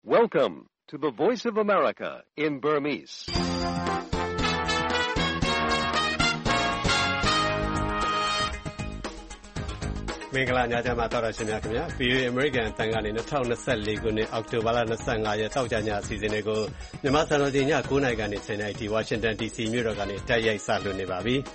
Welcome to the Voice of America in Burmese. ။မင်္ဂလာညချမ်းပါတော်ရှင်များခင်ဗျာ VOA American အသံကနေ2024ခုနှစ်အောက်တိုဘာလ25ရက်တောက်ကြညအစီအစဉ်တွေကိုမြန်မာစံတော်ချိန်ည9:00နာရီကနေ10:00နာရီထိ Washington DC မြို့တော်ကနေတိုက်ရိုက်စလွှင့်နေပါပြီ။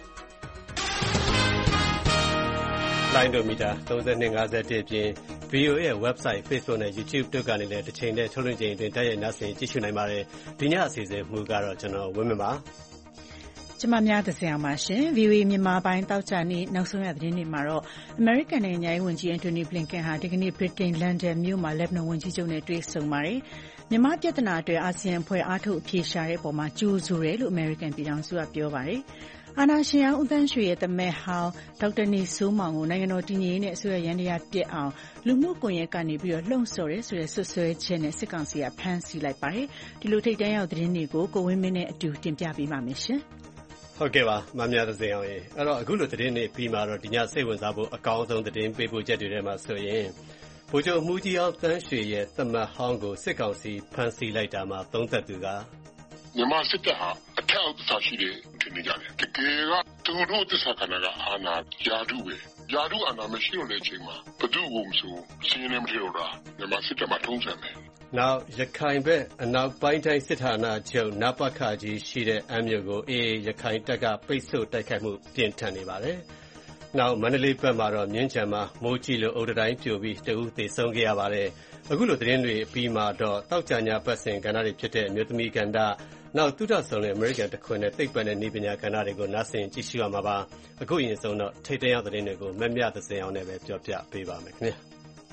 လိုင်းဒိုမီတာ3251အပြင် VOA ရဲ့ website, Facebook နဲ့ YouTube တို့ကနေလည်းတစ်ချိန်တည်းထုတ်လွှင့်ချိန်အတွင်းတိုက်ရိုက်နှာစင်ကြည့်ရှုနိုင်ပါတယ်။ဒီညအစီအစဉ်မူကတော့ကျွန်တော်ဝင်းမပါကျမများသစင်အောင်ပါရှင် VOA မြန်မာပိုင်းတောက်ကြနေ့နောက်ဆုံးရသတင်းတွေမှာတော့ American နိုင်ငံရေးဝန်ကြီး Antony Blinken ဟာဒီကနေ့ Britain London မြို့မှာ Lebanon ဝန်ကြီးချုပ်နဲ့တွေ့ဆုံပါတယ်။မြန်မာပြဿနာအတွက်အာဆီယံအဖွဲ့အားထုတ်အဖြေရှာတဲ့အပေါ်မှာကြိုဆိုတယ်လို့ American ပြည်ထောင်စုကပြောပါတယ်။အာဏာရှင်အောင်ဦးသန်းရွှေရဲ့သမက်ဟောင်းဒေါက်တာနေစိုးမောင်ကိုနိုင်ငံတော်တည်ငြိမ်ရေးနဲ့အစိုးရရန်တရားပြစ်အောင်လူမှုကွန်ရက်ကနေပြီးတော့လှုံ့ဆော်ရဲဆိုတဲ့ဆွဆွဲချက်နဲ့စစ်ကောင်စီကဖမ်းဆီးလိုက်ပါတယ်။ဒီလိုထိတ်တန့်ရောက်သတင်းတွေကိုကိုဝင်းမင်းနဲ့အတူတင်ပြပေးပါမယ်ရှင်။ဟုတ်ကဲ့ပါမများသစင်အောင်ရေအဲ့တော့အခုလိုသတင်းတွေပြီးမှတော့ဒီညစိတ်ဝင်စားဖို့အကောင်းဆုံးသတင်းပေးပို့ချက်တွေထဲမှာဆိုရင်ဗိုလ်ချုပ်မှုကြီးအောင်တန်းရွှေရဲ့သမတ်ဟောင်းကိုစစ်ကောင်စီဖမ်းဆီးလိုက်တာမှာသုံးသက်သူကမြန်မာစစ်တပ်ဟာအထက်အသရှိတယ်ထင်နေကြတယ်တကယ်ကသူတို့သစ္စာကဏ္ဍကအာဏာယာတုပဲယာတုအာဏာမရှိတော့တဲ့အချိန်မှာဘယ်သူ့ကိုမဆိုရှင်းနေမထတော့တာမြန်မာစစ်တပ်မှာထုံးစံပဲနောက်ရခိုင်ဘက်အနောက်ပိုင်းတိုင်းစစ်ဌာနချုပ်နပခကြီးရှိတဲ့အမျိုးကိုအေးရခိုင်တပ်ကပိတ်ဆို့တိုက်ခိုက်မှုပြင်းထန်နေပါတယ်။နောက်မန္တလေးဘက်မှာတော့မြင်းချံမှာမိုးကြီးလို့အုတ်တိုင်းပြိုပြီးတဦးသေဆုံးခဲ့ရပါတယ်။အခုလိုသတင်းတွေပြီးမှတော့တောက်ကြညာပတ်စဉ်ကဏ္ဍတွေဖြစ်တဲ့အမျိုးသမီးကဏ္ဍနောက်သုဒ္ဓဆောင်တဲ့ American တခွင်နဲ့သိပ္ပံနဲ့နည်းပညာကဏ္ဍတွေကိုနားဆင်ကြည့်ရှုရမှာပါ။အခုရင်ဆုံးတော့ထိတ်တန့်ရောက်သတင်းတွေကိုမမြသစင်အောင်နဲ့ပဲပြောပြပေးပါမယ်ခင်ဗျာ။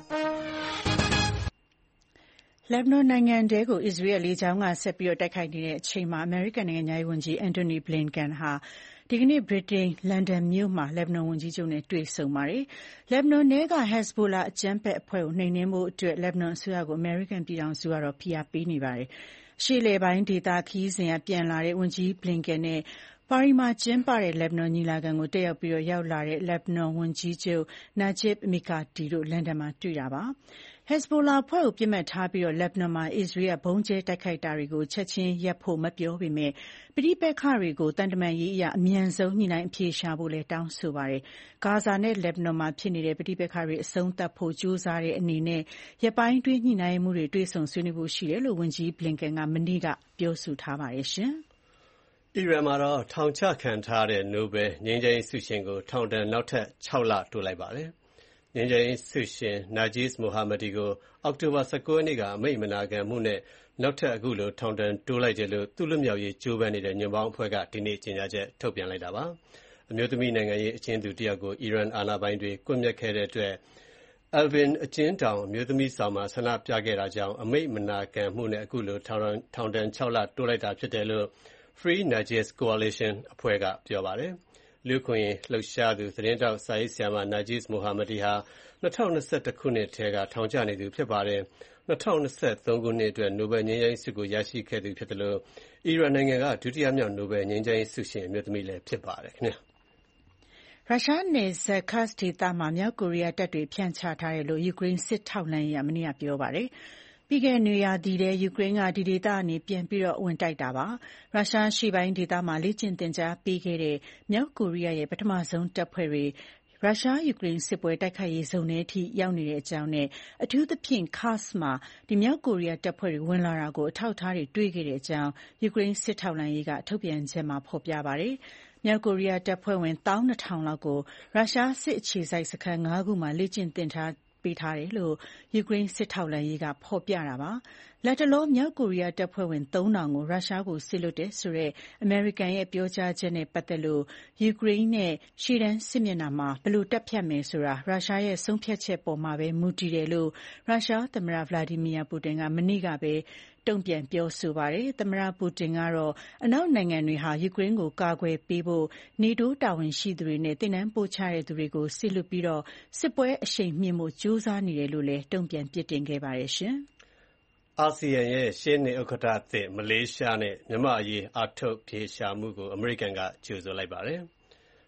လက်ဘနွန်နိုင်ငံတဲကိုအစ္စရေးလေကြောင်းကဆက်ပြီးတိုက်ခိုက်နေတဲ့အချိန်မှာ American နိုင်ငံသားဝန်ကြီး Antony Blinken ဟာဒီကနေ့ Britain London မြို့မှာ Lebanon ဝန်ကြီးချုပ်နဲ့တွေ့ဆုံပါတယ်။ Lebanon နယ်က Hezbollah အကြမ်းဖက်အဖွဲ့ကိုနှိမ်နင်းဖို့အတွက် Lebanon အစိုးရကို American ပြည်ထောင်စုကတော့ဖိအားပေးနေပါတယ်။အရှေ့အလယ်ပိုင်းဒေသခရီးစဉ်ကပြန်လာတဲ့ဝန်ကြီး Blinken နဲ့ပါရီမှာကျင်းပတဲ့ Lebanon ညီလာခံကိုတက်ရောက်ပြီးရောက်လာတဲ့ Lebanon ဝန်ကြီးချုပ် Najib Mikati တို့လန်ဒန်မှာတွေ့တာပါ။ Hezbollah အဖွဲ့ကိုပြစ်မှတ်ထားပြီးLebanon မှာအစ္စရေးကဗုံးကျဲတိုက်ခိုက်တာတွေကိုချက်ချင်းရပ်ဖို့မပြောပေမဲ့ပဋိပက္ခတွေကိုတန်တမာရေးအရအမြန်ဆုံးညှိနှိုင်းအဖြေရှာဖို့လည်းတောင်းဆိုပါတယ်။ဂါဇာနဲ့ Lebanon မှာဖြစ်နေတဲ့ပဋိပက္ခတွေအဆုံးသတ်ဖို့ကြိုးစားတဲ့အနေနဲ့ရက်ပိုင်းအတွင်းညှိနှိုင်းမှုတွေတွေ့ဆုံဆွေးနွေးဖို့ရှိတယ်လို့ဝန်ကြီး Blinken ကမနေ့ကပြောဆိုထားပါတယ်ရှင်။အီရန်မှာတော့ထောင်ချခံထားတဲ့ Nobel ငြိမ်းချမ်းရေးဆုရှင်ကိုထောင်ဒဏ်နောက်ထပ်6လတိုးလိုက်ပါတယ်။ငြိမ်းချမ်းရေးဆုရှင် Narges Mohammadi ကိုအောက်တိုဘာ19ရက်နေ့ကအမိန့်မနာခံမှုနဲ့နောက်ထပ်အခုလိုထောင်ဒဏ်တိုးလိုက်တယ်လို့သူ့လွတ်မြောက်ရေးကြိုးပမ်းနေတဲ့ညွန့်ပေါင်းအဖွဲ့ကဒီနေ့ကြေညာချက်ထုတ်ပြန်လိုက်တာပါ။အမျိုးသမီးနိုင်ငံရေးအကျဉ်းသူတစ်ယောက်ကိုအီရန်အာဏာပိုင်တွေကွပ်မျက်ခဲ့တဲ့အတွက် Evin အကျဉ်းထောင်အမျိုးသမီးဆောင်မှာဆန္ဒပြခဲ့တာကြောင့်အမိန့်မနာခံမှုနဲ့အခုလိုထောင်ဒဏ်6လတိုးလိုက်တာဖြစ်တယ်လို့ Free Nargis Coalition အဖွဲ့ကပြောပါတယ်။လူ့အခွင့်အရေးလှုပ်ရှားသူသတင်းထောက်စာရေးဆရာမ Narges Mohammadi ဟာ2021ခုနှစ်ထဲကထောင်ကျနေသူဖြစ်ပါတယ်။2023ခုနှစ်အတွက် Nobel ငြိမ်းချမ်းရေးဆုကိုရရှိခဲ့သူဖြစ်တယ်လို့အီရန်နိုင်ငံကဒုတိယမြောက် Nobel ငြိမ်းချမ်းရေးဆုရှင်အမျိုးသမီးလည်းဖြစ်ပါတယ်ခင်ဗျာ။ရုရှားနယ်စပ် Kursk ဒေသမှာမြောက်ကိုရီးယားတပ်တွေဖြန့်ချထားတယ်လို့ယူကရိန်းစစ်ထောက်လှမ်းရေးကမနေ့ကပြောပါတယ်။ပြီးခဲ့တဲ့နွေရာသီထဲယူကရိန်းကဒီဒေသကနေပြန်ပြီးဝင်တိုက်တာပါ။ရုရှားရှေ့ပိုင်းဒေသမှာလေ့ကျင့်သင်ကြားပေးခဲ့တဲ့မြောက်ကိုရီးယားရဲ့ပထမဆုံးတပ်ဖွဲ့တွေရုရှားယူကရိန်းစစ်ပွဲတိုက်ခိုက်ရေးဇုံထဲအထိရောက်နေတဲ့အကြောင်းနဲ့အထူးသဖြင့် Kursk မှာမြောက်ကိုရီးယားတပ်ဖွဲ့တွေဝင်လာတာကိုအထောက်အထားတွေတွေ့ခဲ့တဲ့အကြောင်းယူကရိန်းစစ်ထောက်လှမ်းရေးကထုတ်ပြန်ချက်မှာဖော်ပြပါတယ်။မြောက်ကိုရီးယားတပ်ဖွဲ့ဝင်12000လောက်ကိုရုရှားစစ်အခြေစိုက်စခန်း5ခုမှာလေ့ကျင့်သင်ကြားပေးထားတယ်လို့ယူကရိန်းစစ်ထောက်လှမ်းရေးကဖော်ပြတာပါ။လတ်တလောမြောက်ကိုရီးယားတပ်ဖွဲ့ဝင်3000ကိုရုရှားကိုစေလွှတ်တယ်ဆိုတဲ့အမေရိကန်ရဲ့ပြောကြားချက်နဲ့ပတ်သက်လို့ယူကရိန်းနဲ့ရှေ့တန်းစစ်မျက်နှာမှာဘယ်လိုတပ်ဖြတ်မယ်ဆိုတာရုရှားရဲ့ဆုံးဖြတ်ချက်ပေါ်မှာပဲမူတည်တယ်လို့ရုရှားသမ္မတ Vladimir Putin ကမနေ့ကပဲတုံ့ပြန်ပြောဆိုပါတယ်။သမ္မတပူတင်ကတော့အနောက်နိုင်ငံတွေဟာယူကရိန်းကိုကာကွယ်ပေးဖို့နေတိုးတာဝန်ရှိသူတွေနဲ့သင်တန်းပို့ချတဲ့သူတွေကိုစေလွှတ်ပြီးစစ်ပွဲအရှိန်မြှင့်ဖို့ကြိုးစားနေတယ်လို့လည်းတုံ့ပြန်ပြစ်တင်ခဲ့ပါတယ်ရှင်။အာဆီယံရဲ့ရှေ့နှစ်ဥက္ကဋ္ဌအသစ်မလေးရှားနဲ့မြန်မာ့အရေးအားထုတ်အဖြေရှာမှုကိုအမေရိကန်ကကြိုဆိုလိုက်ပါတယ်။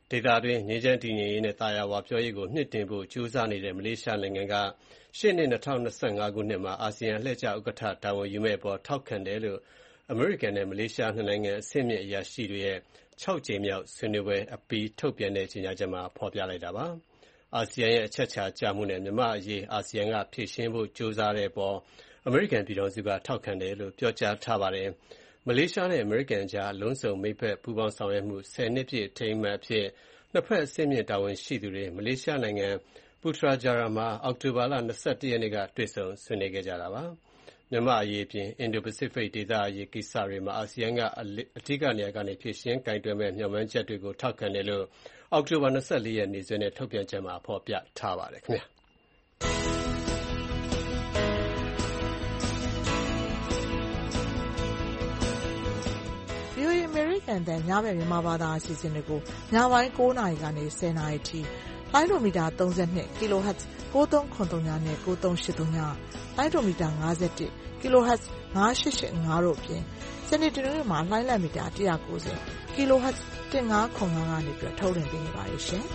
ဒေသတွင်းငြိမ်းချမ်းတည်ငြိမ်ရေးနဲ့သာယာဝပြောရေးကိုမြှင့်တင်ဖို့ကြိုးစားနေတဲ့မလေးရှားနိုင်ငံကရှေ့နှစ်2025ခုနှစ်မှာအာဆီယံအလှည့်ကျဥက္ကဋ္ဌတာဝန်ယူမယ့်အပေါ်ထောက်ခံတယ်လို့အမေရိကန်နဲ့မလေးရှားနှစ်နိုင်ငံအဆင့်မြင့်အရာရှိတွေရဲ့6 ကြိမ်မြောက်ဆွေးနွေးပွဲအပြီးထုတ်ပြန်တဲ့ကြေညာချက်မှာဖော်ပြလိုက်တာပါ။အာဆီယံရဲ့အချက်အခြာကျမှုနဲ့မြန်မာ့အရေးအာဆီယံကဖြေရှင်းဖို့ကြိုးစားတဲ့အပေါ်အမေရိကန်ပြည်ထောင်စုကထောက်ခံတယ်လို့ပြောကြားထားပါတယ်။မလေးရှားနဲ့အမေရိကန်ကြားအလုံးစုံမိတ်ဖက်ပူးပေါင်းဆောင်ရွက်မှု10နှစ်ပြည့်အထိမ်းအမှတ်အဖြစ်နှစ်ဖက်အဆင့်မြင့်တာဝန်ရှိသူတွေမလေးရှားနိုင်ငံပူထရာဂျာရာမှာအောက်တိုဘာလ21ရက်နေ့ကတွေ့ဆုံဆွေးနွေးခဲ့ကြတာပါ။မြန်မာ့အရေးအပြင်အင်ဒိုပစိဖိတ်ဒေသအရေးကိစ္စတွေမှာအာဆီယံကအဓိကနေရာကနေဖြေရှင်းကိုင်တွယ်မဲ့မျှော်မှန်းချက်တွေကိုထောက်ခံတယ်လို့အောက်တိုဘာ24ရက်နေ့စွဲနဲ့ထုတ်ပြန်ချက်မှာဖော်ပြထားပါတယ်ခင်ဗျာ VOA အမေရိကန်တန်ညဘက်မြန်မာဘာသာအစီအစဉ်တွေကိုညပိုင်း9နာရီကနေ10နာရီထိလိုင်းဒိုမီတာ32 kHz 9393နဲ့9383လိုင်းဒိုမီတာ51 kHz 9885တို့အပြင်စနေတနင်္ဂနွေမှာလိုင်းလံမီတာ190 kHz 1505ကနေပြီးထုတ်လွှင့်ပေးနေပါတယ်ရှင်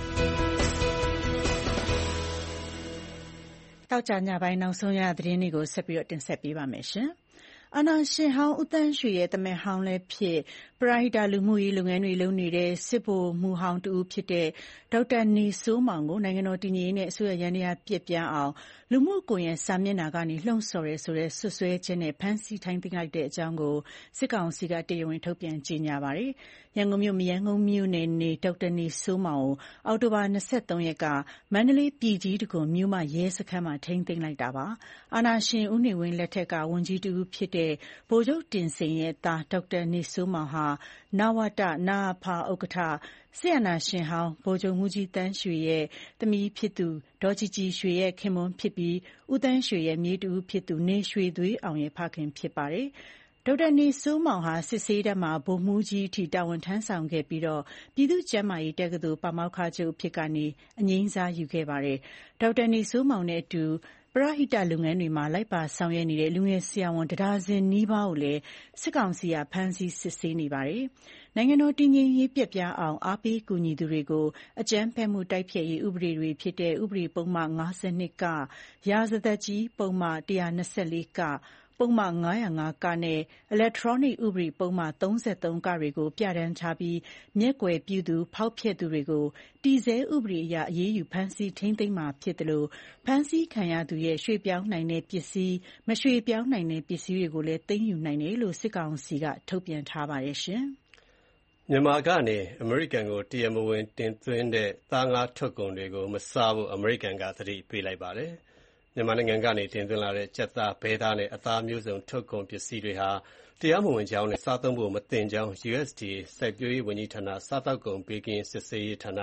။တောက်ကြညပိုင်းနောက်ဆုံးရသတင်းတွေကိုဆက်ပြီးတင်ဆက်ပေးပါမယ်ရှင်။အာဏာရှင်ဟောင်းဦးသန်းရွှေရဲ့သမက်ဟောင်းလည်းဖြစ်ပရဟိတလူမှုရေးလုပ်ငန်းတွေလုပ်နေတဲ့စစ်ဗိုလ်မှူးဟောင်းတူဖြစ်တဲ့ဒေါက်တာနေစိုးမောင်ကိုနိုင်ငံတော်တည်ငြိမ်ရေးနဲ့အစိုးရယန္တရားပြစ်ပြန်းအောင်လူမှုကွန်ရက်စာမျက်နှာကနေလှုံ့ဆော်ရဲဆိုတဲ့ဆွဆွဲချက်နဲ့ဖမ်းဆီးထိုင်းသိမ်းလိုက်တဲ့အကြောင်းကိုစစ်ကောင်စီကတရားဝင်ထုတ်ပြန်ကြေညာပါတယ်။ရန်ကုန်မြို့မရန်ကုန်မြို့နယ်နေဒေါက်တာနေစိုးမောင်ကိုအောက်တိုဘာ23ရက်ကမန္တလေးပြည်ကြီးတကွန်မြို့မရဲစခန်းမှာထိန်းသိမ်းလိုက်တာပါ။အာဏာရှင်ဦးနေဝင်းလက်ထက်ကဝန်ကြီးတူဖြစ်တဲ့ဗိုလ်ချုပ်တင်စိန်ရဲ့သားဒေါက်တာနေစိုးမောင်ဟာနဝတနအဖဥက္ကဋ္ဌစစ်အာဏာရှင်ဟောင်းဗိုလ်ချုပ်မှူးကြီးသန်းရွှေရဲ့သမီးဖြစ်သူဒေါ်ကြည်ကြည်ရွှေရဲ့ခင်ပွန်းဖြစ်ပြီးဦးသန်းရွှေရဲ့မြေးတူဖြစ်သူနေရွှေသွေးအောင်ရဲ့ဖခင်ဖြစ်ပါတယ်။ဒေါက်တာနေစိုးမောင်ဟာစစ်ဆေးတပ်မှာဗိုလ်မှူးကြီးအထိတာဝန်ထမ်းဆောင်ခဲ့ပြီးပြည်သူ့ကျန်းမာရေးတက္ကသိုလ်ပါမောက္ခချုပ်အဖြစ်ကနေအငြိမ်းစားယူခဲ့ပါတယ်။ဒေါက်တာနေစိုးမောင်နဲ့အတူပရဟိတလုပ်ငန်းတွေမှာလိုက်ပါဆောင်ရွက်နေတဲ့လူငယ်ဆရာဝန်တဒါဇင်နီးပါးကိုလည်းစစ်ကောင်စီကဖမ်းဆီးစစ်ဆေးနေပါတယ်။နိုင်ငံတော်တည်ငြိမ်ရေးပြက်ပြားအောင်အားပေးကူညီသူတွေကိုအကြမ်းဖက်မှုတိုက်ဖျက်ရေးဥပဒေတွေဖြစ်တဲ့ဥပဒေပုံမှန်52ကရာဇသက်ကြီးပုံမှန်124ကပုံမှန်905ကနဲ့ electronic ဥပဒေပုံမှန်33ကတွေကိုပြဋ္ဌာန်းထားပြီးမျက်ကွယ်ပြုသူဖောက်ဖျက်သူတွေကိုတည်ဆဲဥပဒေအရအရေးယူဖမ်းဆီးထိန်းသိမ်းမှာဖြစ်တယ်လို့ဖမ်းဆီးခံရသူရဲ့ရွှေ့ပြောင်းနိုင်တဲ့ပစ္စည်းမရွှေ့ပြောင်းနိုင်တဲ့ပစ္စည်းတွေကိုလည်းသိမ်းယူနိုင်တယ်လို့စစ်ကောင်စီကထုတ်ပြန်ထားပါတယ်ရှင်။မြန်မာကနေအမေရိကန်ကိုတရားမဝင်တင်သွင်းတဲ့သားငါးထုတ်ကုန်တွေကိုမစားဖို့အမေရိကန်ကသတိပေးလိုက်ပါတယ်။မြန်မာနိုင်ငံကနေတင်သွင်းလာတဲ့ကြက်သား၊ဘဲသားနဲ့အသားမျိုးစုံထုတ်ကုန်ပစ္စည်းတွေဟာတရားမဝင်ကြောင်းနဲ့စားသုံးဖို့မသင့်ကြောင်း USDA စိုက်ပျိုးရေးဝန်ကြီးဌာနစားသောက်ကုန်ဘေးကင်းစစ်ဆေးရေးဌာန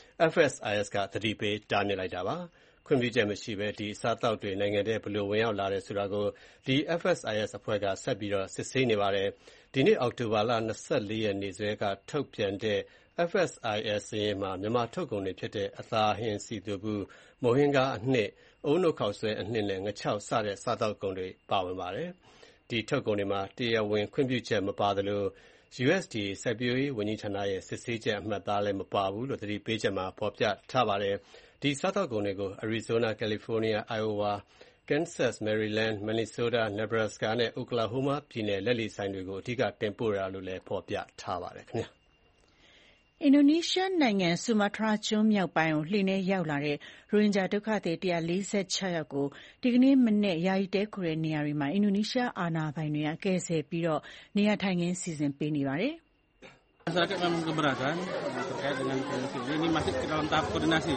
FSIS ကသတိပေးတားမြစ်လိုက်တာပါ။ခွင့်ပြုချက်မရှိဘဲဒီအစားအသောက်တွေနိုင်ငံထဲဘယ်လိုဝင်ရောက်လာတယ်ဆိုတာကိုဒီ FSIS အဖွဲ့ကဆက်ပြီးစစ်ဆေးနေပါတယ်။ဒီနေ့အောက်တိုဘာလ24ရက်နေ့စွဲကထုတ်ပြန်တဲ့ FSIS စာရင်းမှာမြန်မာထုတ်ကုန်တွေဖြစ်တဲ့အသားဟင်းဆီသူဘူး၊မုန့်ဟင်းခါးအနှစ်၊အုန်းနို့ခေါက်ဆွဲအနှစ်နဲ့ငခြောက်စတဲ့စားသောက်ကုန်တွေပါဝင်ပါတယ်။ဒီထုတ်ကုန်တွေမှာတရားဝင်ခွင့်ပြုချက်မပါသလို USDA စိုက်ပျိုးရေးဝန်ကြီးဌာနရဲ့စစ်ဆေးချက်အမှတ်အသားလည်းမပါဘူးလို့သတိပေးချက်မှာဖော်ပြထားပါတယ်။ဒီစားသောက်ကုန်တွေကို Arizona, California, Iowa, Kansas, Maryland, Minnesota, Nebraska နဲ့ Oklahoma ပြည်နယ်လက်လီဆိုင်တွေကိုအဓိကတင်ပို့တာလို့လည်းဖော်ပြထားပါတယ်ခင်ဗျာ။အင်ဒိုနီးရှားနိုင်ငံဆူမာတြားကျွန်းမြောက်ပိုင်းကိုလှေနဲ့ရောက်လာတဲ့ရိုဟင်ဂျာဒုက္ခသည်146ယောက်ကိုဒီကနေ့မနက်ယာယီတည်းခိုတဲ့နေရာတွေမှာအင်ဒိုနီးရှားအာဏာပိုင်တွေကကယ်ဆယ်ပြီးနေရာထိုင်ခင်းစီစဉ်ပေးနေပါတယ်။ Masyarakat memang keberatan terkait dengan kondisi ini masih dalam tahap koordinasi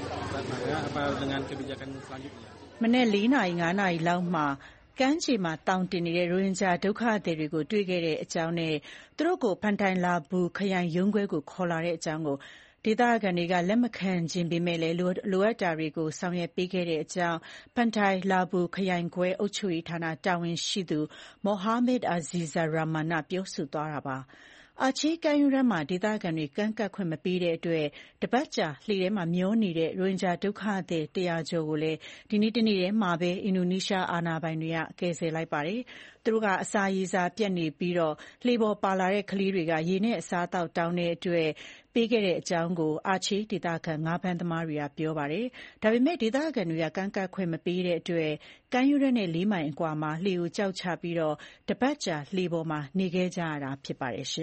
dengan kebijakan selanjutnya. မနက်4နာရီ5နာရီလောက်မှာကမ်းခြေမှာတောင်တင်နေတဲ့ရိုဟင်ဂျာဒုက္ခသည်တွေကိုတွေ့ခဲ့တဲ့အကြောင်းနဲ့သူတို့ကိုဖန်တိုင်လာဘူးခရိုင်ရုံးခွဲကိုခေါ်လာတဲ့အကြောင်းကိုဒေသခံတွေကလက်မခံခြင်းပေမဲ့လည်းလိုအပ်တာတွေကိုဆောင်ရွက်ပေးခဲ့တဲ့အကြောင်းဖန်တိုင်လာဘူးခရိုင်ခွဲအုပ်ချုပ်ရေးဌာနတာဝန်ရှိသူမိုဟာမက်အာဇီဇာရာမန်ကပြောဆိုသွားတာပါ။အာချေးကမ်းရိုးတန်းမှာဒေသခံတွေကမ်းကပ်ခွင့်မပေးတဲ့အတွက်တပတ်ကြာလှေထဲမှာမျောနေတဲ့ရိုဟင်ဂျာဒုက္ခသည်100ကျော်ကိုလည်းဒီနေ့တနေ့ထဲမှာပဲအင်ဒိုနီးရှားအာဏာပိုင်တွေကကယ်ဆယ်လိုက်ပါတယ်။သူတို့ကအစာရေစာပြတ်နေပြီးလှေပေါ်ပါလာတဲ့ကလေးတွေကရေနဲ့အစားအသောက်တောင်းတဲ့အတွက်ပေးခဲ့တဲ့အကြောင်းကိုအာချေးဒေသခံငါးဖမ်းသမားတွေကပြောပါတယ်။ဒါပေမဲ့ဒေသခံတွေကကမ်းကပ်ခွင့်မပေးတဲ့အတွက်ကမ်းရိုးတန်းနဲ့4 မိုင်အကွာမှာလှေကိုကျောက်ချပြီးတပတ်ကြာလှေပေါ်မှာနေခဲ့ကြရတာဖြစ်ပါတယ်။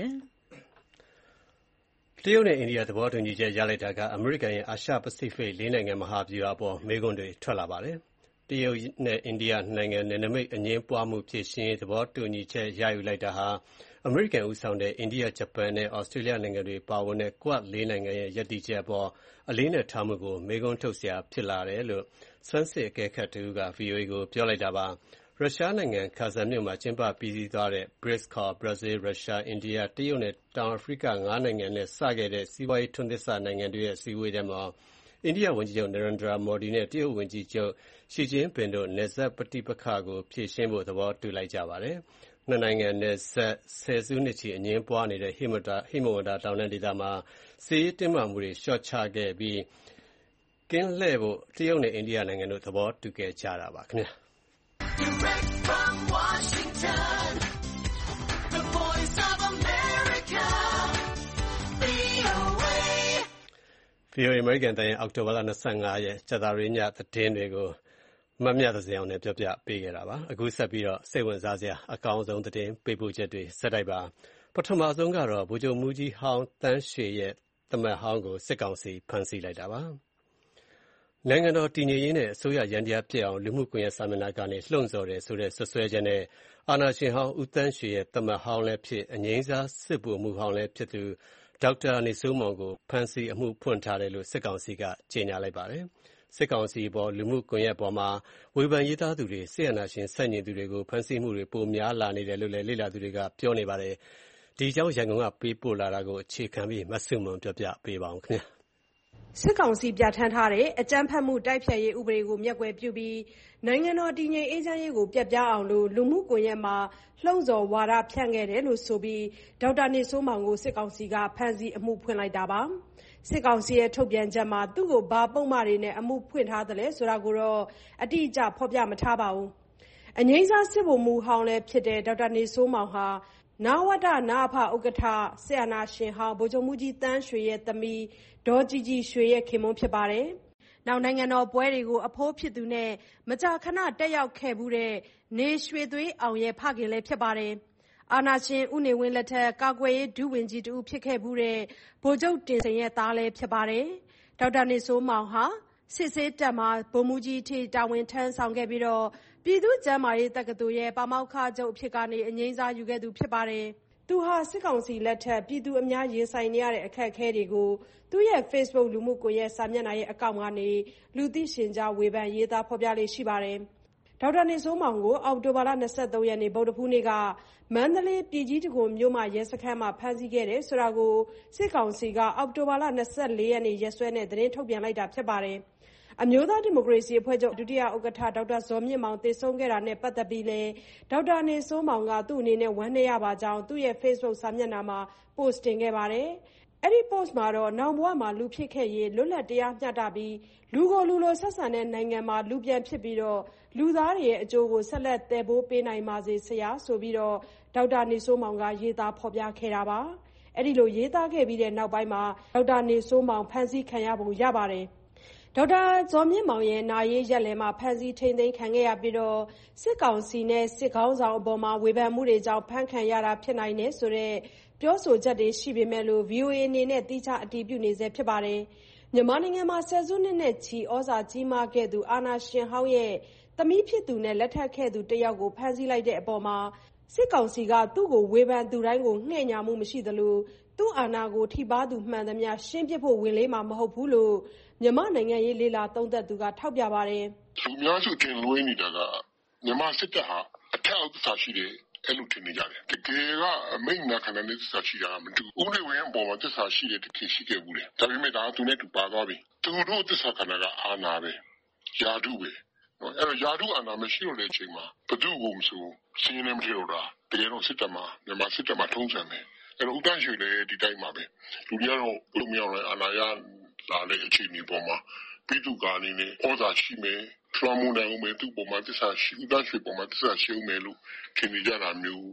တရုတ်နဲ့အိန္ဒိယသဘောတူညီချက်ရလိုက်တာကအမေရိကန်ရဲ့အာရှပစိဖိတ်4 နိုင်ငံမဟာဗျူဟာအပေါ်မေးခွန်းတွေထွက်လာပါတယ်။တရုတ်နဲ့အိန္ဒိယနိုင်ငံနယ်နိမိတ်အငြင်းပွားမှုဖြေရှင်းရေးသဘောတူညီချက်ရယူလိုက်တာဟာအမေရိကန်ဦးဆောင်တဲ့အိန္ဒိယ၊ဂျပန်နဲ့ဩစတြေးလျနိုင်ငံတွေပါဝင်တဲ့ Quad 4 နိုင်ငံရဲ့ရပ်တည်ချက်အပေါ်အလေးအနက်ထားမှုကိုမေးခွန်းထုတ်စရာဖြစ်လာတယ်လို့ဆန်းစစ်အကဲခတ်တဦးက VOA ကိုပြောလိုက်တာပါ။ရုရှားနိုင်ငံ၊ ကာဇန်မြို့မှာကျင်းပပြီးစီးသွားတဲ့ BRICS ခေါ် ဘရာဇီး၊ရုရှား၊အိန္ဒိယ၊တရုတ်နဲ့တောင်အာဖရိက5 နိုင်ငံနဲ့စခဲ့တဲ့စီးပွားရေးထွန်းသစ်စနိုင်ငံတွေရဲ့အစည်းအဝေးထဲမှာအိန္ဒိယဝန်ကြီးချုပ် Narendra Modi နဲ့တရုတ်ဝန်ကြီးချုပ် Xi Jinping တို့နယ်စပ်ပဋိပက္ခကိုဖြေရှင်းဖို့သဘောတူလိုက်ကြပါတယ်။နှစ်နိုင်ငံနယ်စပ်ဆယ်စုနှစ်ချီအငြင်းပွားနေတဲ့ဟိမဝန္တာတောင်တန်းဒေသမှာစစ်ရေးတင်းမာမှုတွေလျှော့ချခဲ့ပြီးကင်းလှည့်ဖို့တရုတ်နဲ့အိန္ဒိယနိုင်ငံတို့သဘောတူခဲ့ကြတာပါခင်ဗျာ။ Direct from Washington, the voice of America, VOA. VOA အမေရိကန်တိုင်းရဲ့အောက်တိုဘာလ25ရက်ကြာသပတေးညသတင်းတွေကိုမမြသဇင်အောင်နဲ့ပြောပြပေးခဲ့တာပါ။အခုဆက်ပြီးစိတ်ဝင်စားစရာအကောင်းဆုံးသတင်းပေးပို့ချက်တွေဆက်တိုက်ပါ။ပထမဆုံးကတော့ဗိုလ်ချုပ်မှူးကြီးဟောင်းသန်းရွှေရဲ့သမက်ဟောင်းကိုစစ်ကောင်စီဖမ်းဆီးလိုက်တာပါ။နိုင်ငံတော်တည်ငြိမ်ရေးနဲ့အစိုးရယန္တရားဖြစ်အောင်လူမှုကွန်ရက်စာမျက်နှာကနေလှုံ့ဆော်တယ်ဆိုတဲ့စွပ်စွဲချက်နဲ့အာဏာရှင်ဟောင်းဦးသန်းရွှေရဲ့သမက်ဟောင်းလည်းဖြစ်အငြိမ်းစားစစ်ဗိုလ်မှူးဟောင်းလည်းဖြစ်သူဒေါက်တာနေစိုးမောင်ကိုဖမ်းဆီးအမှုဖွင့်ထားတယ်လို့စစ်ကောင်စီကကြေညာလိုက်ပါတယ်။စစ်ကောင်စီအပေါ်လူမှုကွန်ရက်ပေါ်မှာဝေဖန်ရေးသားသူတွေစစ်အာဏာရှင်ဆန့်ကျင်သူတွေကိုဖမ်းဆီးမှုတွေပိုများလာနေတယ်လို့လည်းလေ့လာသူတွေကပြောနေပါတယ်။ဒီအကြောင်းရန်ကုန်ကပေးပို့လာတာကိုအခြေခံပြီးမဆုမွန်ပြောပြပေးပါဦးခင်ဗျာ။စစ်ကောင်စီပြဋ္ဌာန်းထားတဲ့အကြမ်းဖက်မှုတိုက်ဖျက်ရေးဥပဒေကိုမျက်ကွယ်ပြုပြီးနိုင်ငံတော်တည်ငြိမ်အေးချမ်းရေးကိုပျက်ပြားအောင်လူမှုကွန်ရက်မှာလှုံ့ဆော်ဝါဒဖြန့်ခဲ့တယ်လို့ဆိုပြီးဒေါက်တာနေစိုးမောင်ကိုစစ်ကောင်စီကဖမ်းဆီးအမှုဖွင့်လိုက်တာပါ။စစ်ကောင်စီရဲ့ထုတ်ပြန်ချက်မှာသူ့ကိုဘာပုံမှန်တွေနဲ့အမှုဖွင့်ထားတယ်ဆိုတာကိုတော့အတိအကျဖော်ပြမထားပါဘူး။အငြိမ်းစားစစ်ဗိုလ်မှူးဟောင်းလည်းဖြစ်တဲ့ဒေါက်တာနေစိုးမောင်ဟာနဝတ/နအဖဥက္ကဋ္ဌစစ်အာဏာရှင်ဟောင်းဗိုလ်ချုပ်မှူးကြီးသန်းရွှေရဲ့သမီးဒေါ်ကြည်ကြည်ရွှေရဲ့ခင်ပွန်းဖြစ်ပါတယ်။နိုင်ငံတော်ပွဲတွေကိုအဖိုးဖြစ်သူနဲ့မကြာခဏတက်ရောက်ခဲ့ဖူးတဲ့နေရွှေသွေးအောင်ရဲ့ဖခင်လည်းဖြစ်ပါတယ်။အာဏာရှင်ဦးနေဝင်းလက်ထက်ကာကွယ်ရေးဒုဝန်ကြီးတဦးဖြစ်ခဲ့ဖူးတဲ့ဗိုလ်ချုပ်တင်စိန်ရဲ့သားလည်းဖြစ်ပါတယ်။ဒေါက်တာနေစိုးမောင်ဟာစစ်ဆေးတပ်မှာဗိုလ်မှူးကြီးအထိတာဝန်ထမ်းဆောင်ခဲ့ပြီးပြည်သူ့ကျန်းမာရေးတက္ကသိုလ်ရဲ့ပါမောက္ခချုပ်အဖြစ်ကနေအငြိမ်းစားယူခဲ့သူဖြစ်ပါတယ်။သူဟာစစ်ကောင်စီလက်ထက်ပြည်သူအများရင်ဆိုင်နေရတဲ့အခက်အခဲတွေကိုသူ့ရဲ့ Facebook လူမှုကွန်ရက်စာမျက်နှာရဲ့အကောင့်ကနေလူသိရှင်ကြားဝေဖန်ရေးသားဖော်ပြလေ့ရှိပါတယ်။ဒေါက်တာနေစိုးမောင်ကိုအောက်တိုဘာလ23ရက်နေ့ဗုဒ္ဓဟူးနေ့ကမန္တလေးပြည်ကြီးတံခွန်မြို့မရဲစခန်းမှာဖမ်းဆီးခဲ့တယ်ဆိုတာကိုစစ်ကောင်စီကအောက်တိုဘာလ24ရက်နေ့ရက်စွဲနဲ့သတင်းထုတ်ပြန်လိုက်တာဖြစ်ပါတယ်။အမျိုးသားဒီမိုကရေစီအဖွဲ့ချုပ်ဒုတိယဥက္ကဋ္ဌဒေါက်တာဇော်မြင့်မောင်သေဆုံးခဲ့တာနဲ့ပတ်သက်ပြီးလည်းဒေါက်တာနေစိုးမောင်ကသူ့အနေနဲ့ဝမ်းနည်းရပါကြောင်းသူ့ရဲ့ Facebook စာမျက်နှာမှာ post တင်ခဲ့ပါတယ်။အဲ့ဒီ post မှာတော့နောင်ဘဝမှာလူဖြစ်ခဲ့ရေးလွတ်လပ်တရားမျှတပြီးလူကိုလူလိုဆက်ဆံတဲ့နိုင်ငံမှာလူပြန်ဖြစ်ပြီးလူသားတွေရဲ့အကျိုးကိုဆက်လက်သယ်ပိုးပေးနိုင်ပါစေဆရာဆိုပြီးဒေါက်တာနေစိုးမောင်ကရေးသားဖော်ပြခဲ့တာပါ။အဲ့ဒီလိုရေးသားခဲ့ပြီးတဲ့နောက်ပိုင်းမှာဒေါက်တာနေစိုးမောင်ဖမ်းဆီးခံရပုံရပါတယ်။ဒေါက်တာဇော်မြင့်မောင်ရဲ့နာရေးရက်လည်မှာဖမ်းဆီးထိန်းသိမ်းခံခဲ့ရပြီးစစ်ကောင်စီနဲ့စစ်ခေါင်းဆောင်အပေါ်မှာဝေဖန်မှုတွေကြောင့်ဖမ်းခံရတာဖြစ်နိုင်တယ်ဆိုတဲ့ပြောဆိုချက်တွေရှိပေမဲ့VOA အနေနဲ့တိကျအတည်ပြုနေဆဲဖြစ်ပါတယ်။မြန်မာနိုင်ငံမှာဆယ်စုနှစ်နဲ့ချီဩဇာကြီးမားခဲ့သူအာဏာရှင်ဟောင်းရဲ့သမီးဖြစ်သူနဲ့လက်ထပ်ခဲ့သူတယောက်ကိုဖမ်းဆီးလိုက်တဲ့အပေါ်မှာစစ်ကောင်စီကသူ့ကိုဝေဖန်သူတိုင်းကိုငှဲ့ညာမှုမရှိသလိုသူ့အာဏာကိုထိပါသူမှန်သမျှရှင်းပစ်ဖို့ဝင်လေးမှာမဟုတ်ဘူးလို့မြန်မာနိုင်ငံရေးလေလာသုံးသပ်သူကထောက်ပြပါတယ်။လူများစုတင်လွှဲနေတာကမြန်မာစစ်တပ်ဟာအထက်အောက်သစ္စာရှိတယ်အဲ့လိုထင်နေကြတယ်။တကယ်ကအမိန့်နာခံတဲ့သစ္စာရှိတာမတူ။ဥပဒေဝင်အပေါ်မှာသစ္စာရှိတယ်တကယ်ရှိခဲ့ဘူးလေ။ဒါပေမဲ့ဒါကသူနဲ့သူပါသွားပြီ။သူတို့သစ္စာခံတာကအာဏာပဲ။ယာတုပဲ။အဲ့တော့ယာတုအာဏာမရှိတော့တဲ့အချိန်မှာဘသူ့ကိုမဆိုစင်းနေမထတော့တာတကယ်တော့စစ်တပ်မှာမြန်မာစစ်တပ်မှာထုံးစံတယ်။အဲ့တော့ဦးတန်းရွှေလည်းဒီတိုင်းမှာပဲ။လူတွေကတော့ဘုံမြောင်လည်းအာဏာရလာတဲ့အခြေအနေပေါ်မှာပြည်သူကအနေနဲ့ဩဇာရှိမယ်ထွားမှုနိုင်ဦးမယ်သူ့ပေါ်မှာသစ္စာရှိဦးသားရွှေပေါ်မှာသစ္စာရှိဦးမယ်လို့ထင်နေကြတာမျိုး